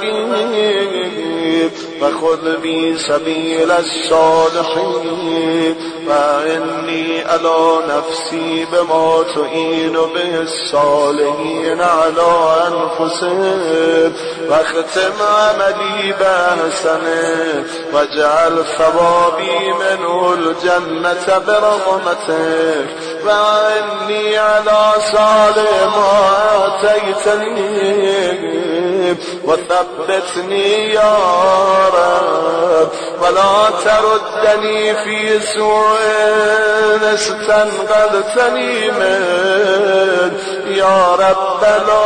بقي وخذ بي سبيل الصالحين وإني على نفسي بما تعين به الصالحين على أنفسهم واختم عملي بأحسنه واجعل ثوابي منه الجنة برحمتك وإني على صالح ما آتيتني وثبتني يا رب ولا تردني في سوء استنقذتني من يا رب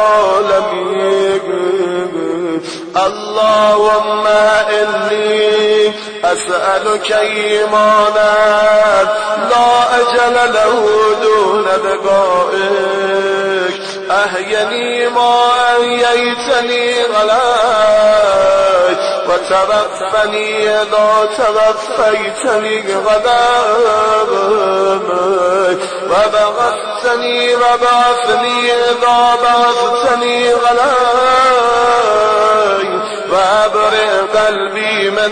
العالمين. اللهم إني أسألك إيمانا لا أجل له دون لقائك أحيني ما أحييتني عليك وتوفني إذا توفيتني غلامك وبعثتني وبعثني إذا بعثتني غلاي وأبرئ قلبي من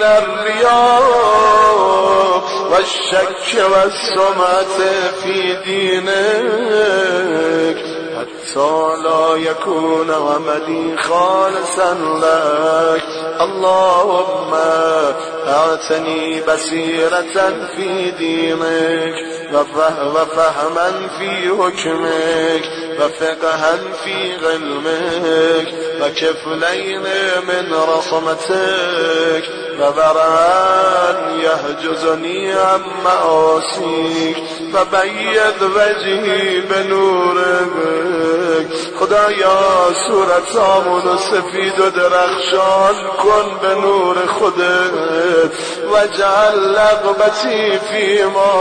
الرياء والشك والسمعة في دينك حتى لا يكون عملي خالصا لك. اللهم أعطني بصيرة في دينك وفهما في حكمك وفقها في علمك وكفلين من رحمتك وبران يحجزني عن معاصيك وبيض وجهي بنورك. خدایا صورتامون سفید و درخشان کن به نور خودت وجعل لقبتی فيما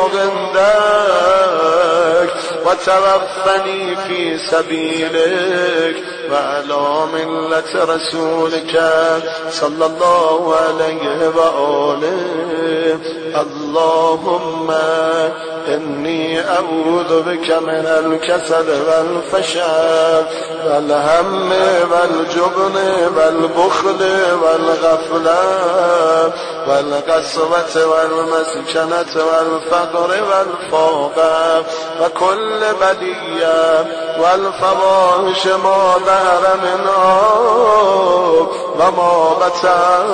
عندك وتوفني في سبيلك وعلى ملة رسولك صلى الله عليه وآله. اللهم إني أعوذ بك من الكسل والفشل والهم والجبن والبخل والغفلة والقسوة والمسكنة والفقر والفقر وكل بلية والفواحش ما ظهر منها وما بطن.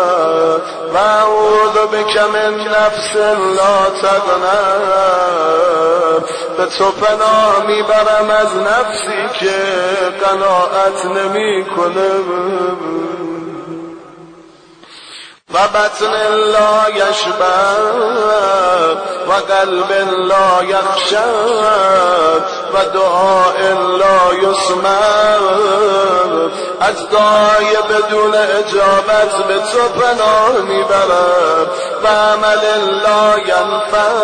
وأعوذ بك من نفس لا تغنم به تو پناه میبرم از نفسی که قناعت نمی کنم و بطن لا یشبع و قلب لا یخشع و دعاء لا یسمع. از دعای بدون اجابت به تو پناه میبرم و عمل لا ینفع.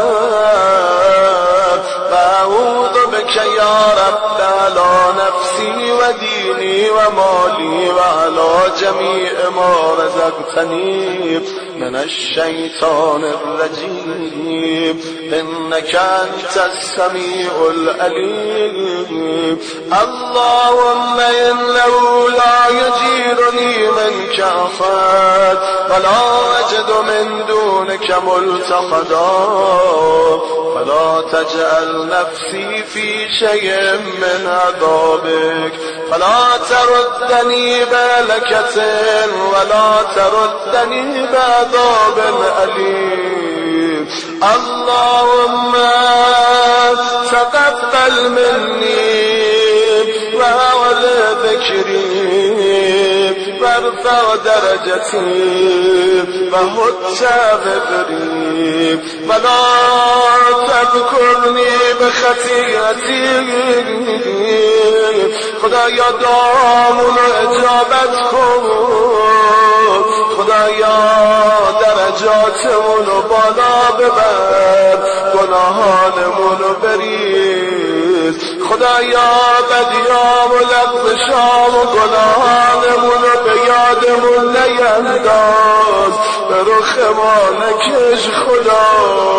و اعوذ بک یا رب علی نفسی و دینی و مالی و علی جمیع ما رزقتنی من الشیطان الرجیم انک انت السمیع العلیم. اللهم انه لا یجیرنی منک احد ولا اجد من دونک ملتحدا فلا تجعل نفسی فی شیء من عذابک فلا تردنی بهلکة ولا تردنی بعذاب علیم. اللهم تقبل مني وأعل ذكري وارفع درجتي وهد ذكري ولا تذكرني بخطيئتي. خدایا دعامون اجابت کن. خدایا درجاتمون بالا ببر گناهانمون بریز. خدایا بدیام و لغزشام و گناهانمون به یادمون نینداز به رخ ما نکش خدا.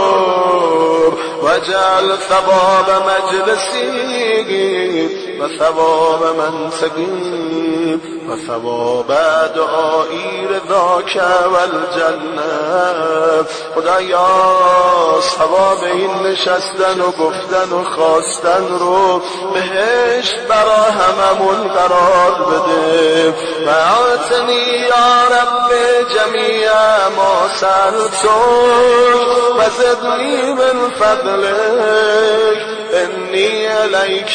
وجعل ثواب مجلسی و ثواب منسقی و ثواب دعایی رضاک والجنه. خدایا ثواب این نشستن و گفتن و خواستن رو بهشت برا هممون قرار بده. و اعطنی یا رب جمیع ما سألتک و زدنی من فضلک انی الیک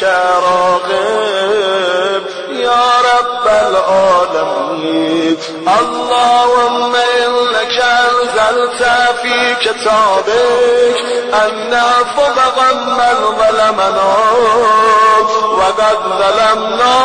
راغب یا رب العالمین. اللهم انک انزلت فی کتابک ان عفو من ظلمنا وقد ظلمنا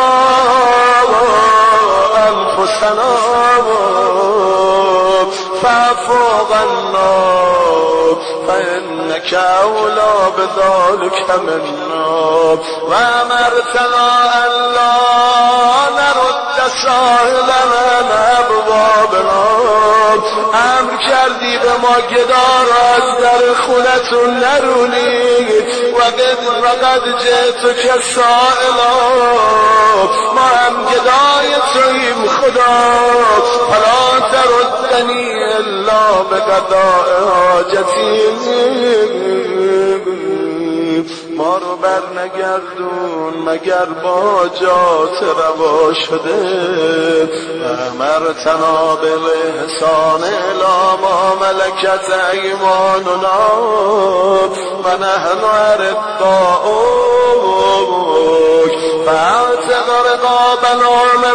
انفسنا فاعف عنا فإنك أولى بذلك منا وأمرتنا أن لا نرد سائلنا أبوابنا امر کردی به ما گدا را از در خونتون نرونی وقد جئتو که سائلا ما هم گدای توییم خدا فلا تردنی الا بقضاء حاجتی ما رو بر نگردون مگر با جات روا شده امرتنا بالاحسان الی ما ملکت ایماننا و نحن ارقاؤک فاعتق رقابنا من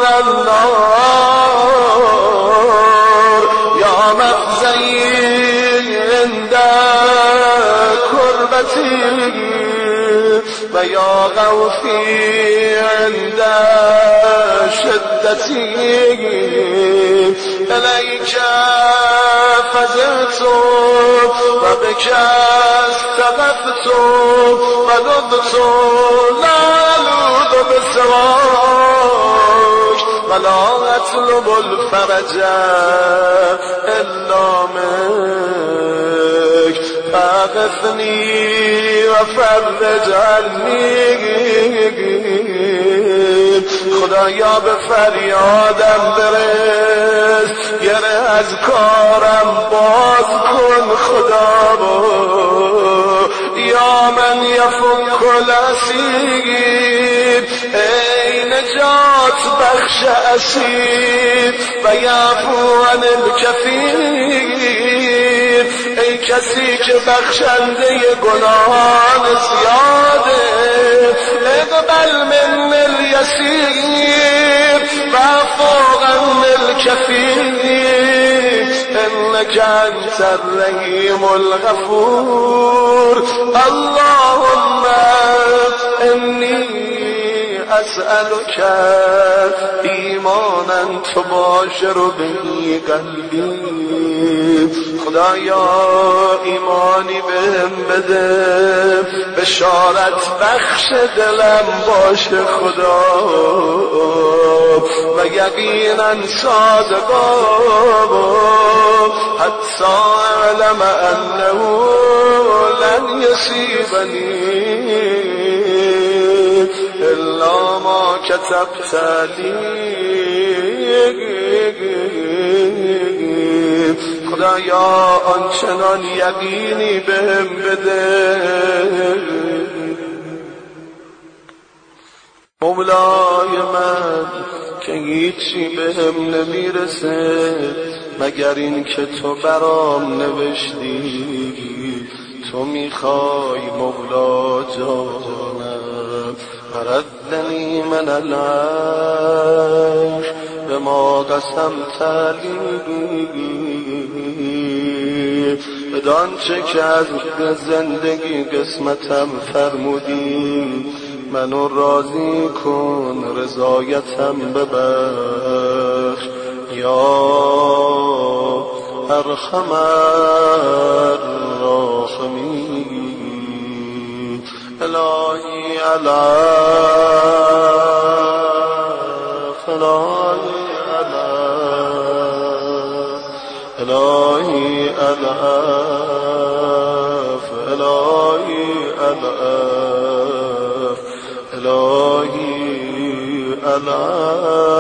النار یا مخزی عند کربتی و یا غوثی عند شدتی الیک فزعت و بک استغفت و لذت لا الوذ بسواک و لا اطلب الفرج الا منک فاغثنی و فرج عنی خدایا به فریادم برس گره از کارم باز کن خدا یا من یفک الاسیر ای نجات بخش اسیر و یعفو عن الکثیر ای کسی که بخشنده گناهان زیاده اقبل من الیسیر و فوق عن الکثیر انک انت الرحیم الغفور اللهم انی اسألك ایمانا تباشر به قلبی خدایا ایمانی بهم بده بشارت بخش دلم باشه خدا و یقینا صادقا حتی علم انه لن یصیبنی الا ما كتبت لي خدایا آنچنان یقینی بهم بده مولای من که هیچی بهم نمیرسه مگر این که تو برام نوشتی تو میخوای مولا جانم فردنی من العیش به ما قسمت لی بدان چه که از زندگی قسمتم فرمودی منو راضی کن رضایتم ببخش یا ارحم الراحمین الهی العف الهی العف الهی العف الهی العف